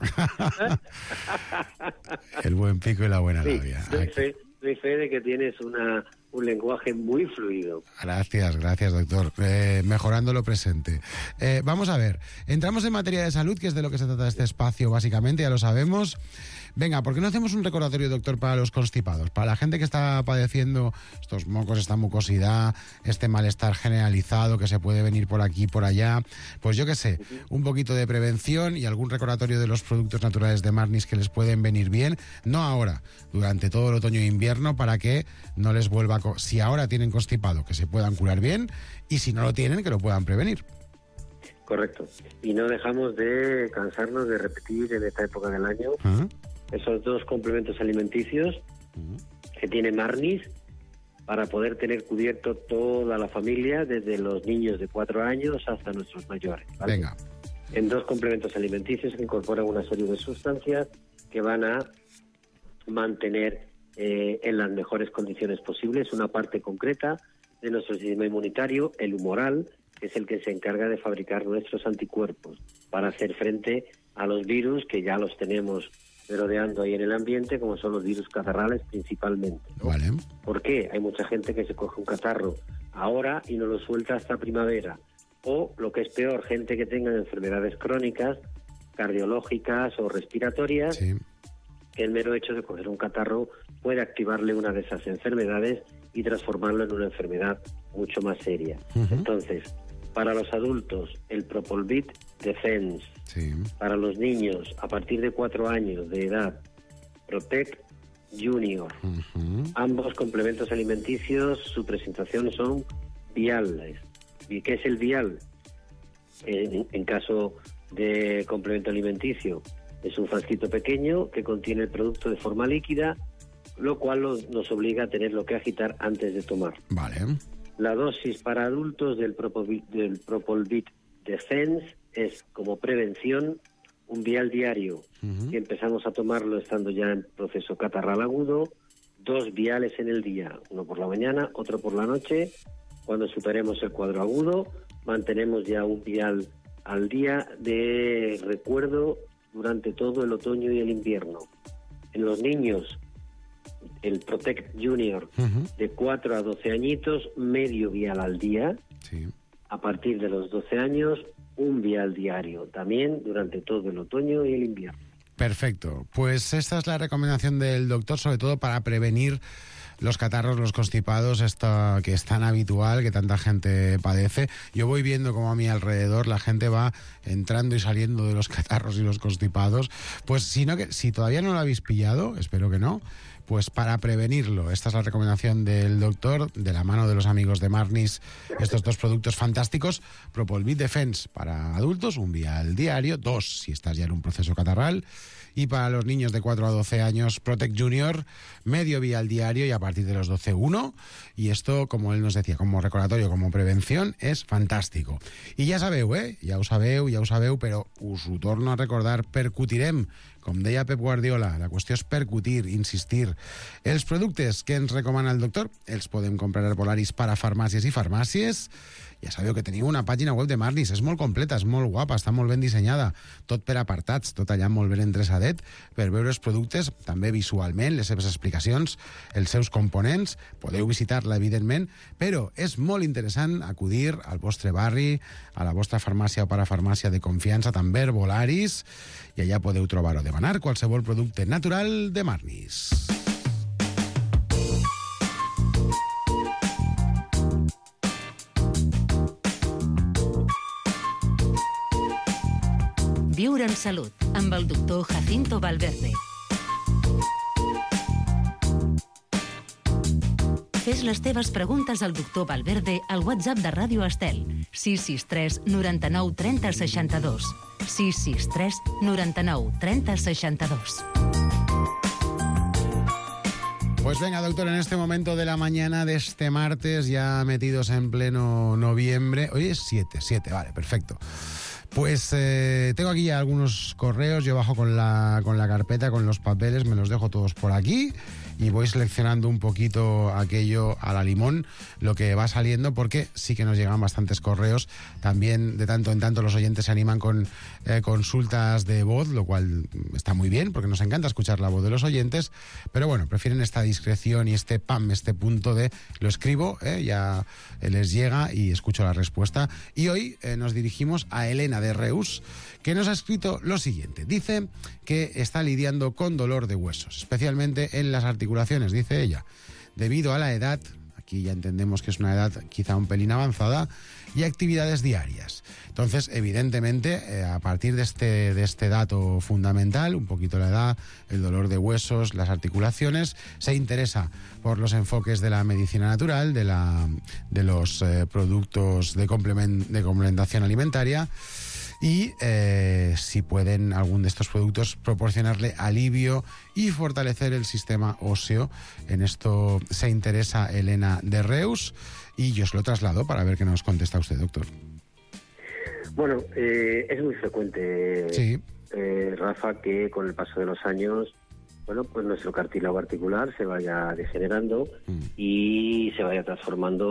El buen pico y la buena sí, labia. Doy fe, doy fe de que tienes una, un lenguaje muy fluido. Gracias, gracias, doctor. Eh, mejorando lo presente. Eh, vamos a ver, entramos en materia de salud, que es de lo que se trata este espacio, básicamente, ya lo sabemos. Venga, ¿por qué no hacemos un recordatorio, doctor, para los constipados? Para la gente que está padeciendo estos mocos, esta mucosidad, este malestar generalizado que se puede venir por aquí y por allá. Pues yo qué sé, un poquito de prevención y algún recordatorio de los productos naturales de Marnis que les pueden venir bien. No ahora, durante todo el otoño e invierno, para que no les vuelva... Co- si ahora tienen constipado, que se puedan curar bien, y si no lo tienen, que lo puedan prevenir. Correcto. Y no dejamos de cansarnos de repetir en esta época del año... Uh-huh. Esos dos complementos alimenticios uh-huh. que tiene Marnis para poder tener cubierto toda la familia, desde los niños de cuatro años hasta nuestros mayores. ¿Vale? Venga. En dos complementos alimenticios que incorporan una serie de sustancias que van a mantener eh, en las mejores condiciones posibles una parte concreta de nuestro sistema inmunitario, el humoral, que es el que se encarga de fabricar nuestros anticuerpos para hacer frente a los virus que ya los tenemos merodeando ahí en el ambiente, como son los virus catarrales principalmente. Vale. ¿Por qué? Hay mucha gente que se coge un catarro ahora y no lo suelta hasta primavera. O, lo que es peor, gente que tenga enfermedades crónicas, cardiológicas o respiratorias, sí. que el mero hecho de coger un catarro puede activarle una de esas enfermedades y transformarlo en una enfermedad mucho más seria. Uh-huh. Entonces, para los adultos, el Propolvit Defense. Sí. Para los niños, a partir de cuatro años de edad, Protect Junior. Uh-huh. Ambos complementos alimenticios, su presentación son viales. ¿Y qué es el vial? En, en caso de complemento alimenticio, es un frasquito pequeño que contiene el producto de forma líquida, lo cual los, nos obliga a tenerlo que agitar antes de tomar. Vale. La dosis para adultos del Propolvit, del Propolvit Defense es, como prevención, un vial diario. Uh-huh. Y empezamos a tomarlo estando ya en proceso catarral agudo, dos viales en el día, uno por la mañana, otro por la noche. Cuando superemos el cuadro agudo, mantenemos ya un vial al día de recuerdo durante todo el otoño y el invierno. En los niños, el Protect Junior, uh-huh. de cuatro a doce añitos, medio vial al día. Sí. A partir de los doce años, un vial diario, también durante todo el otoño y el invierno. Perfecto. Pues esta es la recomendación del doctor, sobre todo para prevenir los catarros, los constipados, esto que es tan habitual, que tanta gente padece. Yo voy viendo como a mi alrededor la gente va entrando y saliendo de los catarros y los constipados. Pues si, no, que, si todavía no lo habéis pillado, espero que no, pues para prevenirlo, esta es la recomendación del doctor, de la mano de los amigos de Marnis, estos dos productos fantásticos: Propolvit Defense para adultos, un vial diario, dos si estás ya en un proceso catarral, y para los niños de cuatro a doce años, Protect Junior, medio vial diario, y a partir de los doce, uno. Y esto, como él nos decía, como recordatorio, como prevención, es fantástico. I ja sabeu, eh? Ja ho sabeu, ja ho sabeu, però us ho torno a recordar, percutirem. Com deia Pep Guardiola, la qüestió és percutir, insistir. Els productes que ens recomana el doctor els podem comprar a Herbolaris para farmàcies i farmàcies. Ja sabeu que teniu una pàgina web de Marnis, és molt completa, és molt guapa, està molt ben dissenyada, tot per apartats, tot allà molt ben endreçadet, per veure els productes, també visualment, les seves explicacions, els seus components. Podeu visitar-la, evidentment, però és molt interessant acudir al vostre barri, a la vostra farmàcia o parafarmàcia de confiança, també Herbolaris, i allà podeu trobar o demanar qualsevol producte natural de Marnis. Viure en salut, amb el doctor Jacinto Valverde. Fes les teves preguntes al doctor Valverde al WhatsApp de Ràdio Estel, sis sis tres noranta-nou trenta seixanta-dos. sis sis tres noranta-nou trenta seixanta-dos. Pues venga, doctor, en este momento de la mañana de este martes, ya metidos en pleno noviembre. Hoy es siete, siete, vale, perfecto. Pues eh, tengo aquí ya algunos correos, yo bajo con la, con la carpeta, con los papeles, me los dejo todos por aquí y voy seleccionando un poquito aquello a la limón, lo que va saliendo, porque sí que nos llegan bastantes correos. También de tanto en tanto los oyentes se animan con eh, consultas de voz, lo cual está muy bien, porque nos encanta escuchar la voz de los oyentes, pero bueno, prefieren esta discreción y este pam, este punto de lo escribo, eh, ya les llega y escucho la respuesta. Y hoy eh, nos dirigimos a Elena de Reus, que nos ha escrito lo siguiente. Dice que está lidiando con dolor de huesos, especialmente en las articulaciones, dice ella, debido a la edad, aquí ya entendemos que es una edad quizá un pelín avanzada, y actividades diarias. Entonces, evidentemente, eh, a partir de este, de este dato fundamental, un poquito la edad, el dolor de huesos, las articulaciones, se interesa por los enfoques de la medicina natural, de, la, de los eh, productos de, complement, de complementación alimentaria, y eh, si pueden algún de estos productos proporcionarle alivio y fortalecer el sistema óseo. En esto se interesa Elena de Reus y yo se lo traslado para ver qué nos contesta usted, doctor. Bueno, eh, es muy frecuente, sí. eh, Rafa, que con el paso de los años, bueno, pues nuestro cartílago articular se vaya degenerando mm. y se vaya transformando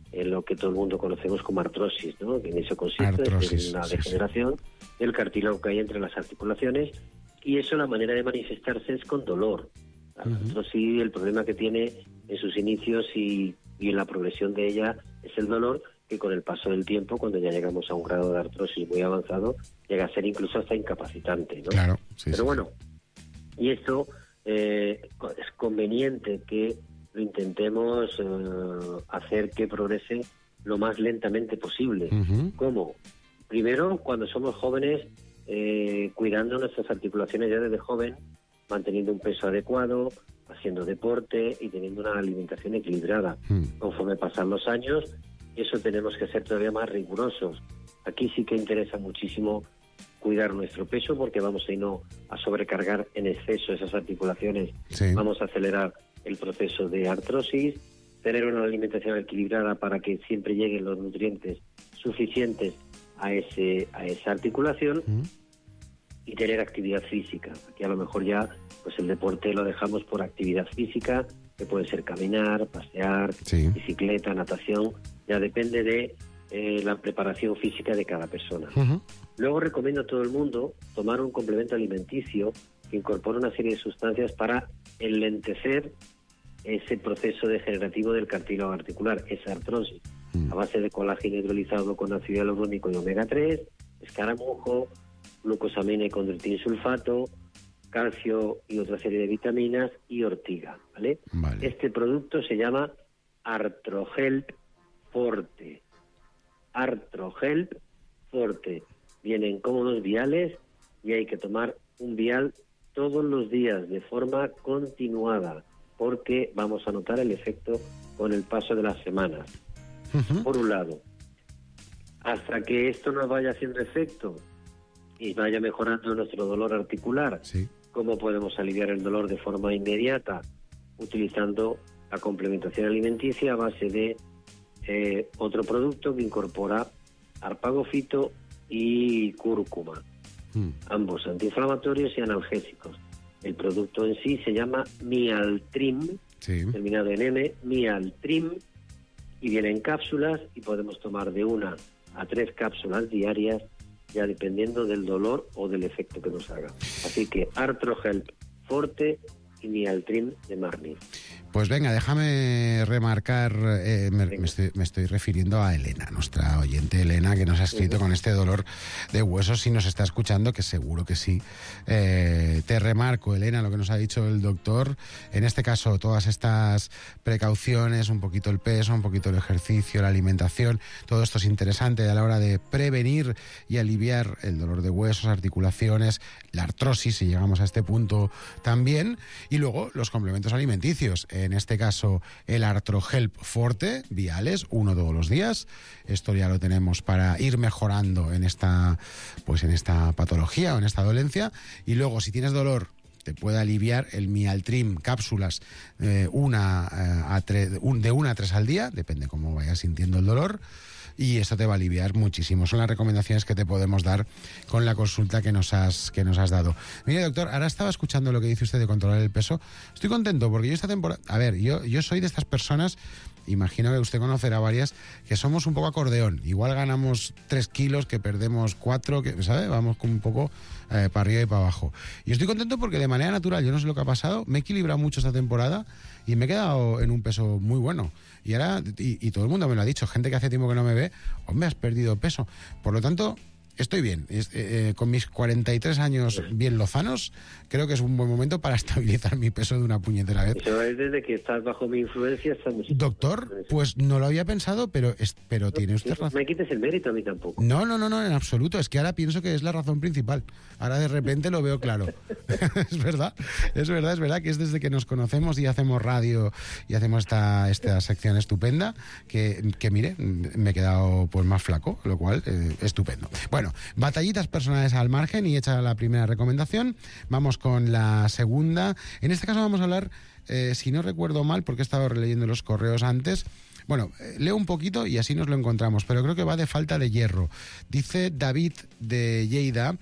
en lo que todo el mundo conocemos como artrosis, ¿no? Que en eso consiste, Artrosis, en una sí, degeneración del cartílago que hay entre las articulaciones, y eso la manera de manifestarse es con dolor. La artrosis, el problema que tiene en sus inicios y, y en la progresión de ella es el dolor, que con el paso del tiempo, cuando ya llegamos a un grado de artrosis muy avanzado, llega a ser incluso hasta incapacitante, ¿no? Claro, sí, Pero sí, bueno, y esto eh, es conveniente que lo intentemos eh, hacer que progrese lo más lentamente posible. Uh-huh. ¿Cómo? Primero, cuando somos jóvenes, eh, cuidando nuestras articulaciones ya desde joven, manteniendo un peso adecuado, haciendo deporte y teniendo una alimentación equilibrada. Uh-huh. Conforme pasan los años, eso tenemos que ser todavía más rigurosos. Aquí sí que interesa muchísimo cuidar nuestro peso, porque vamos a ir no a sobrecargar en exceso esas articulaciones, sí. Vamos a acelerar el proceso de artrosis, tener una alimentación equilibrada para que siempre lleguen los nutrientes suficientes a ese a esa articulación, ¿Mm? y tener actividad física. Aquí a lo mejor ya pues el deporte lo dejamos por actividad física, que puede ser caminar, pasear, sí. bicicleta, natación, ya depende de eh, la preparación física de cada persona. Uh-huh. Luego recomiendo a todo el mundo tomar un complemento alimenticio que incorpora una serie de sustancias para enlentecer ese proceso degenerativo del cartílago articular, esa artrosis, mm. a base de colágeno hidrolizado con ácido hialurónico y omega tres, escaramujo, glucosamina y condroitinsulfato, calcio y otra serie de vitaminas y ortiga, ¿vale? Vale. Este producto se llama Artrohelp Forte. Artrohelp Forte. Vienen cómodos viales y hay que tomar un vial todos los días de forma continuada, porque vamos a notar el efecto con el paso de las semanas. Uh-huh. Por un lado, hasta que esto nos vaya haciendo efecto y vaya mejorando nuestro dolor articular, sí. ¿Cómo podemos aliviar el dolor de forma inmediata? Utilizando la complementación alimenticia a base de eh, otro producto que incorpora arpagofito y cúrcuma, mm. ambos antiinflamatorios y analgésicos. El producto en sí se llama Mialtrim, sí. terminado en M, Mialtrim, y viene en cápsulas y podemos tomar de una a tres cápsulas diarias, ya dependiendo del dolor o del efecto que nos haga. Así que Artrohelp Forte y Mialtrim de Marni. Pues venga, déjame remarcar, eh, me, me, estoy, me estoy refiriendo a Elena, nuestra oyente Elena, que nos ha escrito uh-huh. con este dolor de huesos, si nos está escuchando, que seguro que sí. Eh, te remarco, Elena, lo que nos ha dicho el doctor, en este caso todas estas precauciones, un poquito el peso, un poquito el ejercicio, la alimentación, todo esto es interesante a la hora de prevenir y aliviar el dolor de huesos, articulaciones, la artrosis, si llegamos a este punto también, y luego los complementos alimenticios. En este caso, el Artrohelp Forte, viales, uno todos los días. Esto ya lo tenemos para ir mejorando en esta, pues en esta patología o en esta dolencia. Y luego, si tienes dolor, te puede aliviar el Mialtrim, cápsulas eh, una, eh, a tre- un, de una a tres al día, depende cómo vayas sintiendo el dolor. Y esto te va a aliviar muchísimo. Son las recomendaciones que te podemos dar con la consulta que nos has, que nos has dado. Mire, doctor, ahora estaba escuchando lo que dice usted de controlar el peso. Estoy contento porque yo esta temporada... A ver, yo, yo soy de estas personas, imagino que usted conocerá varias, que somos un poco acordeón. Igual ganamos tres kilos, que perdemos cuatro, que, ¿sabe? Vamos como un poco eh, para arriba y para abajo. Y estoy contento porque de manera natural, yo no sé lo que ha pasado, me he equilibrado mucho esta temporada y me he quedado en un peso muy bueno. Y ahora, y, y todo el mundo me lo ha dicho, gente que hace tiempo que no me ve, hombre, has perdido peso. Por lo tanto, estoy bien. Es, eh, con mis cuarenta y tres años bien lozanos, creo que es un buen momento para estabilizar mi peso de una puñetera vez. Eso es desde que estás bajo mi influencia. Estamos... Doctor, pues no lo había pensado, pero, es, pero no, tiene usted razón. No me quites el mérito a mí tampoco. No, no, no, no, en absoluto. Es que ahora pienso que es la razón principal. Ahora de repente lo veo claro. Es verdad, es verdad, es verdad que es desde que nos conocemos y hacemos radio y hacemos esta, esta sección estupenda que, que mire, me he quedado pues más flaco, lo cual, eh, estupendo. Bueno, batallitas personales al margen y hecha la primera recomendación, vamos con la segunda. En este caso vamos a hablar, eh, si no recuerdo mal, porque he estado releyendo los correos antes. Bueno, eh, leo un poquito y así nos lo encontramos, pero creo que va de falta de hierro. Dice David de Lleida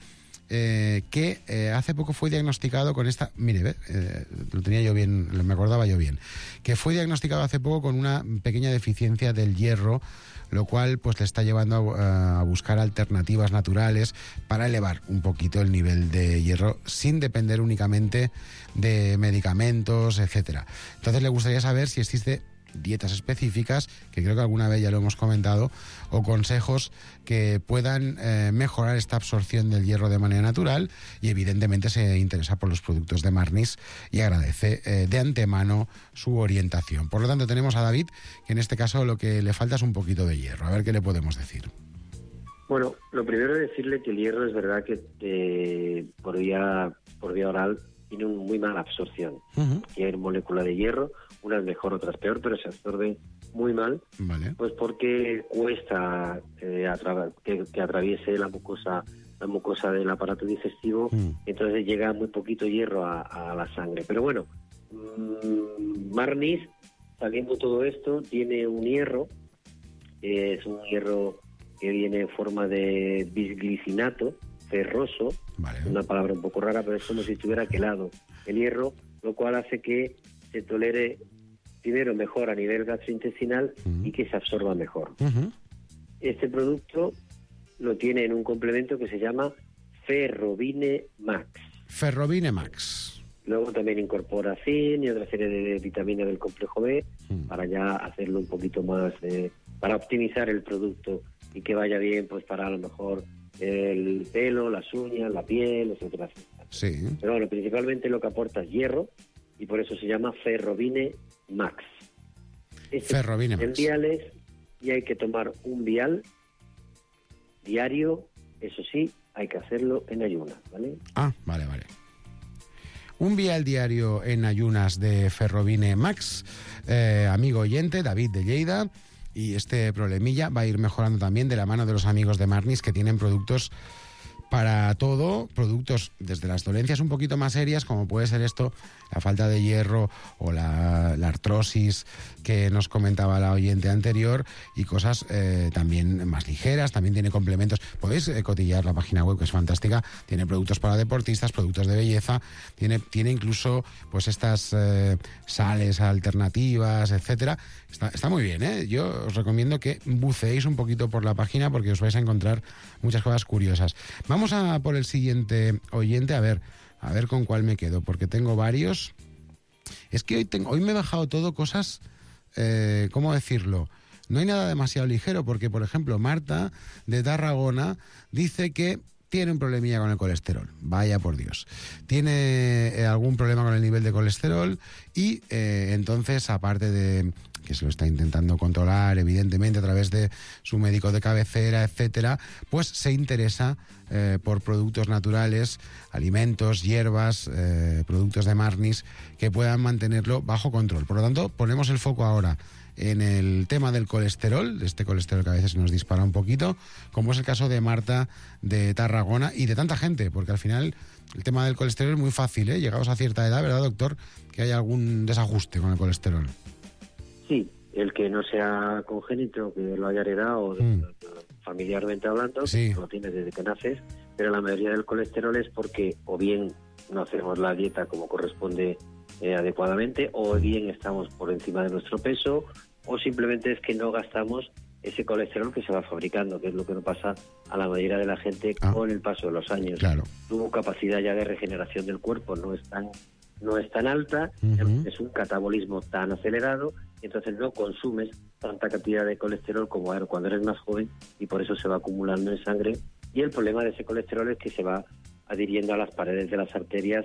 eh, que eh, hace poco fue diagnosticado con esta... Mire, ¿ve? Eh, lo tenía yo bien, me acordaba yo bien. Que fue diagnosticado hace poco con una pequeña deficiencia del hierro, lo cual pues le está llevando a, a buscar alternativas naturales para elevar un poquito el nivel de hierro sin depender únicamente de medicamentos, etcétera. Entonces le gustaría saber si existe dietas específicas, que creo que alguna vez ya lo hemos comentado, o consejos que puedan eh, mejorar esta absorción del hierro de manera natural, y evidentemente se interesa por los productos de Marnis y agradece eh, de antemano su orientación. Por lo tanto, tenemos a David, que en este caso lo que le falta es un poquito de hierro. A ver qué le podemos decir. Bueno, lo primero es decirle que el hierro es verdad que eh, por vía por vía oral tiene una muy mala absorción. Uh-huh. Y hay molécula de hierro, unas mejor, otras peor, pero se absorbe muy mal, vale. Pues porque cuesta eh, atra- que, que atraviese la mucosa la mucosa del aparato digestivo, uh-huh. Entonces llega muy poquito hierro a, a la sangre. Pero bueno, mmm, Marnis, sabiendo todo esto, tiene un hierro, eh, es un hierro que viene en forma de bisglicinato, ferroso, vale. Una palabra un poco rara, pero es como si estuviera quelado el hierro, lo cual hace que se tolere primero mejor a nivel gastrointestinal uh-huh. y que se absorba mejor. Uh-huh. Este producto lo tiene en un complemento que se llama Ferrovine Max. Ferrovine Max. Luego también incorpora zinc y otra serie de vitaminas del complejo B uh-huh. para ya hacerlo un poquito más, eh, para optimizar el producto y que vaya bien, pues para a lo mejor el pelo, las uñas, la piel, etcétera, etcétera. Sí. Pero bueno, principalmente lo que aporta es hierro y por eso se llama Ferrovine Max. Este Ferrovine Max. En viales, y hay que tomar un vial diario, eso sí, hay que hacerlo en ayunas, ¿vale? Ah, vale, vale. Un vial diario en ayunas de Ferrovine Max, eh, amigo oyente, David de Lleida. Y este problemilla va a ir mejorando también de la mano de los amigos de Marnis, que tienen productos para todo, productos desde las dolencias un poquito más serias, como puede ser esto, la falta de hierro o la, la artrosis que nos comentaba la oyente anterior, y cosas eh, también más ligeras. También tiene complementos. Podéis eh, cotillar la página web, que es fantástica. Tiene productos para deportistas, productos de belleza, tiene, tiene incluso pues estas eh, sales alternativas, etcétera. Está, está muy bien, ¿eh? Yo os recomiendo que buceéis un poquito por la página porque os vais a encontrar muchas cosas curiosas. Vamos a por el siguiente oyente, a ver, a ver con cuál me quedo, porque tengo varios. Es que hoy tengo, hoy me he bajado todo cosas, eh, ¿cómo decirlo? No hay nada demasiado ligero, porque, por ejemplo, Marta, de Tarragona, dice que tiene un problemilla con el colesterol. Vaya por Dios. Tiene eh, algún problema con el nivel de colesterol y eh, entonces, aparte de que se lo está intentando controlar, evidentemente, a través de su médico de cabecera, etcétera, pues se interesa eh, por productos naturales, alimentos, hierbas, eh, productos de Marnis que puedan mantenerlo bajo control. Por lo tanto, ponemos el foco ahora en el tema del colesterol, este colesterol que a veces nos dispara un poquito, como es el caso de Marta de Tarragona y de tanta gente, porque al final el tema del colesterol es muy fácil, ¿eh? Llegados a cierta edad, ¿verdad, doctor?, que hay algún desajuste con el colesterol. Sí, el que no sea congénito, que lo haya heredado mm. familiarmente hablando, sí. que lo tienes desde que naces, pero la mayoría del colesterol es porque o bien no hacemos la dieta como corresponde eh, adecuadamente, o bien estamos por encima de nuestro peso, o simplemente es que no gastamos ese colesterol que se va fabricando, que es lo que no pasa a la mayoría de la gente ah. con el paso de los años. Claro. Tu capacidad ya de regeneración del cuerpo no es tan no es tan alta, uh-huh. es un catabolismo tan acelerado, entonces no consumes tanta cantidad de colesterol como cuando eres más joven, y por eso se va acumulando en sangre. Y el problema de ese colesterol es que se va adhiriendo a las paredes de las arterias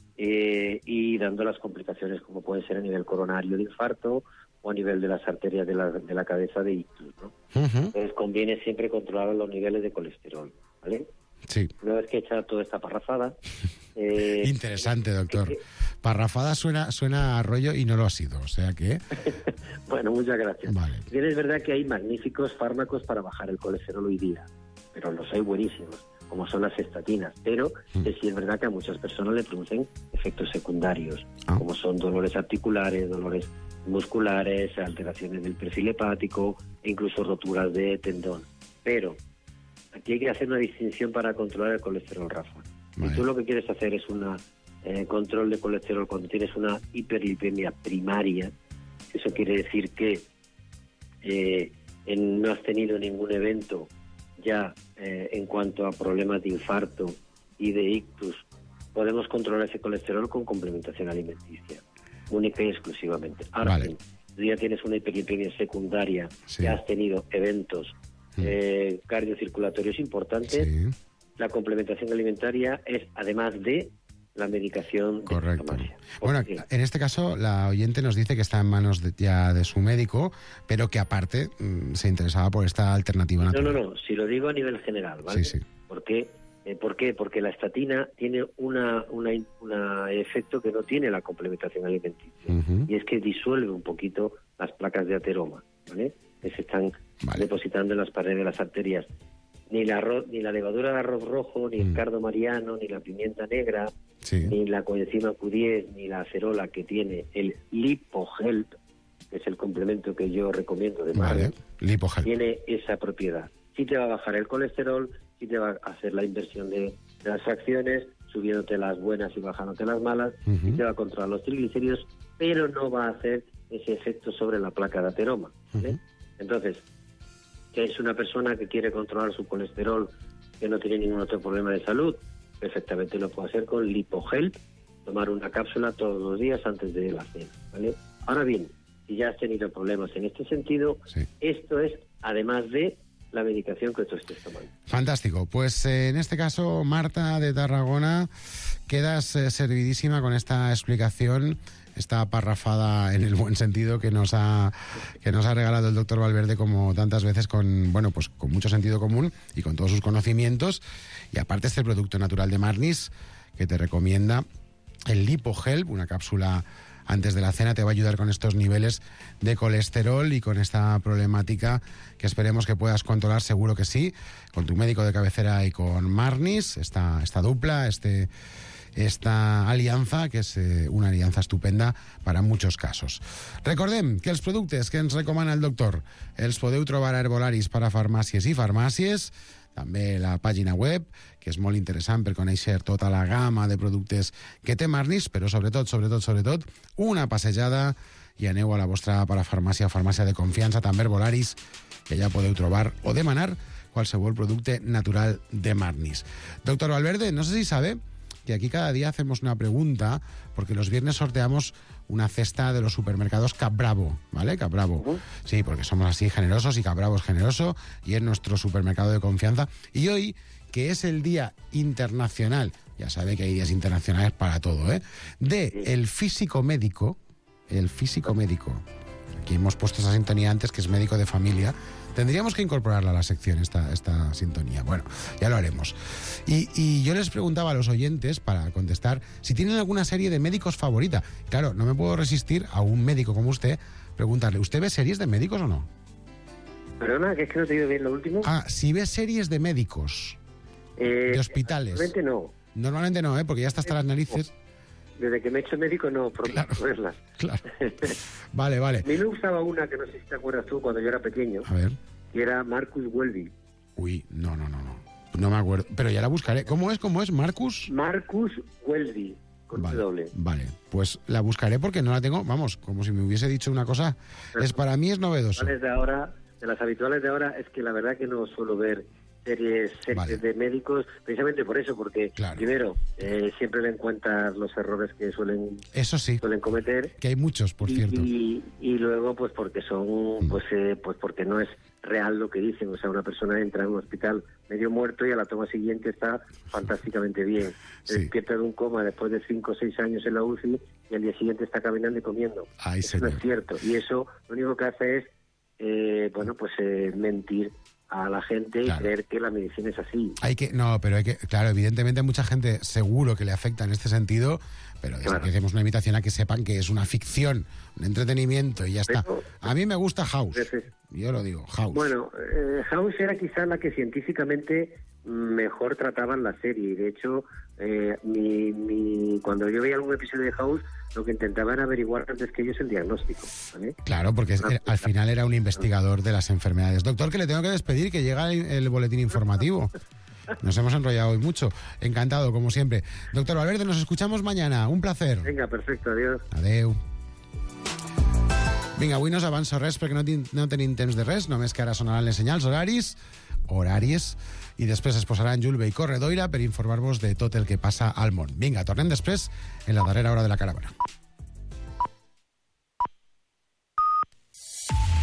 eh, y dando las complicaciones como pueden ser a nivel coronario de infarto o a nivel de las arterias de la, de la cabeza de ictus, ¿no? Uh-huh. Entonces conviene siempre controlar los niveles de colesterol, ¿vale? Sí. Una vez que he echado toda esta parrafada... Eh, Interesante, doctor. Parrafada suena, suena a rollo y no lo ha sido, o sea que... Bueno, muchas gracias. Vale. Bien, es verdad que hay magníficos fármacos para bajar el colesterol hoy día, pero los hay buenísimos, como son las estatinas, pero mm. sí es verdad que a muchas personas le producen efectos secundarios, ah. como son dolores articulares, dolores musculares, alteraciones del perfil hepático e incluso roturas de tendón. Pero aquí hay que hacer una distinción para controlar el colesterol, Rafa. Vale. Si tú lo que quieres hacer es un eh, control de colesterol cuando tienes una hiperlipemia primaria, eso quiere decir que eh, en, no has tenido ningún evento ya eh, en cuanto a problemas de infarto y de ictus, podemos controlar ese colesterol con complementación alimenticia, única y exclusivamente. Ahora, vale. si tú ya tienes una hiperlipemia secundaria, sí. ya has tenido eventos mm. eh, cardiocirculatorios importantes, sí. la complementación alimentaria es, además de la medicación. Correcto. Bueno, en este caso la oyente nos dice que está en manos de, ya de su médico, pero que aparte mmm, se interesaba por esta alternativa no, natural. No, no, no, si lo digo a nivel general, ¿vale? Sí, sí. ¿Por qué? Eh, ¿Por qué? Porque la estatina tiene una, una, una efecto que no tiene la complementación alimenticia, uh-huh. y es que disuelve un poquito las placas de ateroma, ¿vale? Que se están vale. depositando en las paredes de las arterias. Ni la, arroz, ni la levadura de arroz rojo, ni mm. el cardo mariano, ni la pimienta negra, sí. ni la coenzima Q diez, ni la acerola que tiene el LipoHelp, que es el complemento que yo recomiendo de vale. LipoHelp. Tiene esa propiedad. Sí te va a bajar el colesterol, sí te va a hacer la inversión de, de las fracciones, subiéndote las buenas y bajándote las malas, uh-huh. sí te va a controlar los triglicéridos, pero no va a hacer ese efecto sobre la placa de ateroma, ¿vale? Uh-huh. Entonces, que es una persona que quiere controlar su colesterol, que no tiene ningún otro problema de salud, perfectamente lo puede hacer con LipoHelp, tomar una cápsula todos los días antes de la cena, ¿vale? Ahora bien, si ya has tenido problemas en este sentido, sí. esto es además de la medicación que tú estés tomando. Fantástico. Pues eh, en este caso, Marta de Tarragona, quedas eh, servidísima con esta explicación, esta parrafada en el buen sentido que nos ha que nos ha regalado el doctor Valverde, como tantas veces, con bueno pues con mucho sentido común y con todos sus conocimientos. Y aparte este producto natural de Marnis que te recomienda, el LipoHelp, una cápsula antes de la cena, te va a ayudar con estos niveles de colesterol y con esta problemática que esperemos que puedas controlar, seguro que sí, con tu médico de cabecera y con Marnis, esta, esta dupla, este... esta aliança, que és eh, una aliança estupenda per a molts casos. Recordem que els productes que ens recomana el doctor els podeu trobar a Herbolaris per a farmàcies i farmàcies, també la pàgina web, que és molt interessant per conèixer tota la gamma de productes que té Marnis, però sobretot, sobretot, sobretot, una passejada i aneu a la vostra parafarmàcia o farmàcia de confiança, també Herbolaris, que ja podeu trobar o demanar qualsevol producte natural de Marnis. Doctor Valverde, no sé si sabe que aquí cada día hacemos una pregunta, porque los viernes sorteamos una cesta de los supermercados Capbravo, ¿vale? Capbravo. Uh-huh. Sí, porque somos así generosos y Capbravo es generoso y es nuestro supermercado de confianza. Y hoy, que es el Día Internacional, ya sabe que hay días internacionales para todo, ¿eh? De el físico médico, el físico médico, aquí hemos puesto esa sintonía antes, que es médico de familia. Tendríamos que incorporarla a la sección, esta, esta sintonía. Bueno, ya lo haremos. Y, y yo les preguntaba a los oyentes, para contestar, si tienen alguna serie de médicos favorita. Claro, no me puedo resistir a un médico como usted preguntarle, ¿usted ve series de médicos o no? Perdona, que es que no te he oído bien lo último. Ah, si ve series de médicos, eh, de hospitales. Normalmente no. Normalmente no, ¿eh? Porque ya está hasta las narices. Desde que me he hecho médico no, por claro, verlas. Claro. Vale, vale. A mí me gustaba una que no sé si te acuerdas tú cuando yo era pequeño. A ver. Que era Marcus Welby. Uy, no, no, no, no. No me acuerdo. Pero ya la buscaré. ¿Cómo es? ¿Cómo es? ¿Marcus? Marcus Welby. Con vale, doble. Vale. Pues la buscaré porque no la tengo. Vamos, como si me hubiese dicho una cosa. Pero es para mí es novedoso. De ahora, de las habituales de ahora es que la verdad que no suelo ver series, series vale. de médicos, precisamente por eso, porque claro. primero, eh, siempre le encuentras los errores que suelen, eso sí. suelen cometer. Que hay muchos, por y, cierto. Y, y luego, pues porque son, mm. pues, eh, pues porque no es real lo que dicen. O sea, una persona entra en un hospital medio muerto y a la toma siguiente está fantásticamente bien. Se sí. despierta de un coma después de cinco o seis años en la U C I y al día siguiente está caminando y comiendo. Ay, eso señor. no es cierto. Y eso lo único que hace es, eh, bueno, pues eh, mentir a la gente claro. y creer que la medicina es así. Hay que, no, pero hay que, claro, evidentemente mucha gente seguro que le afecta en este sentido, pero desde claro. que hacemos una invitación a que sepan que es una ficción, un entretenimiento y ya está. Pero, a mí me gusta House, veces, yo lo digo, House. Bueno, eh, House era quizás la que científicamente mejor trataban la serie, y de hecho, eh, mi, mi, cuando yo veía algún episodio de House, lo que intentaba era averiguar antes que ellos el diagnóstico, ¿vale? Claro, porque es, eh, al final era un investigador de las enfermedades. Doctor, que le tengo que despedir, que llega el, el boletín informativo. Nos hemos enrollado hoy mucho. Encantado, como siempre. Doctor Valverde, nos escuchamos mañana. Un placer. Venga, perfecto, adiós. Adeu. Vinga, avui no us avanço res perquè no, tin- no tenim temps de res, només que ara sonaran les senyals horaris, horàries, i després es posaran Julve i Corredoira per informar-vos de tot el que passa al món. Vinga, tornem després en la darrera hora de la caravana.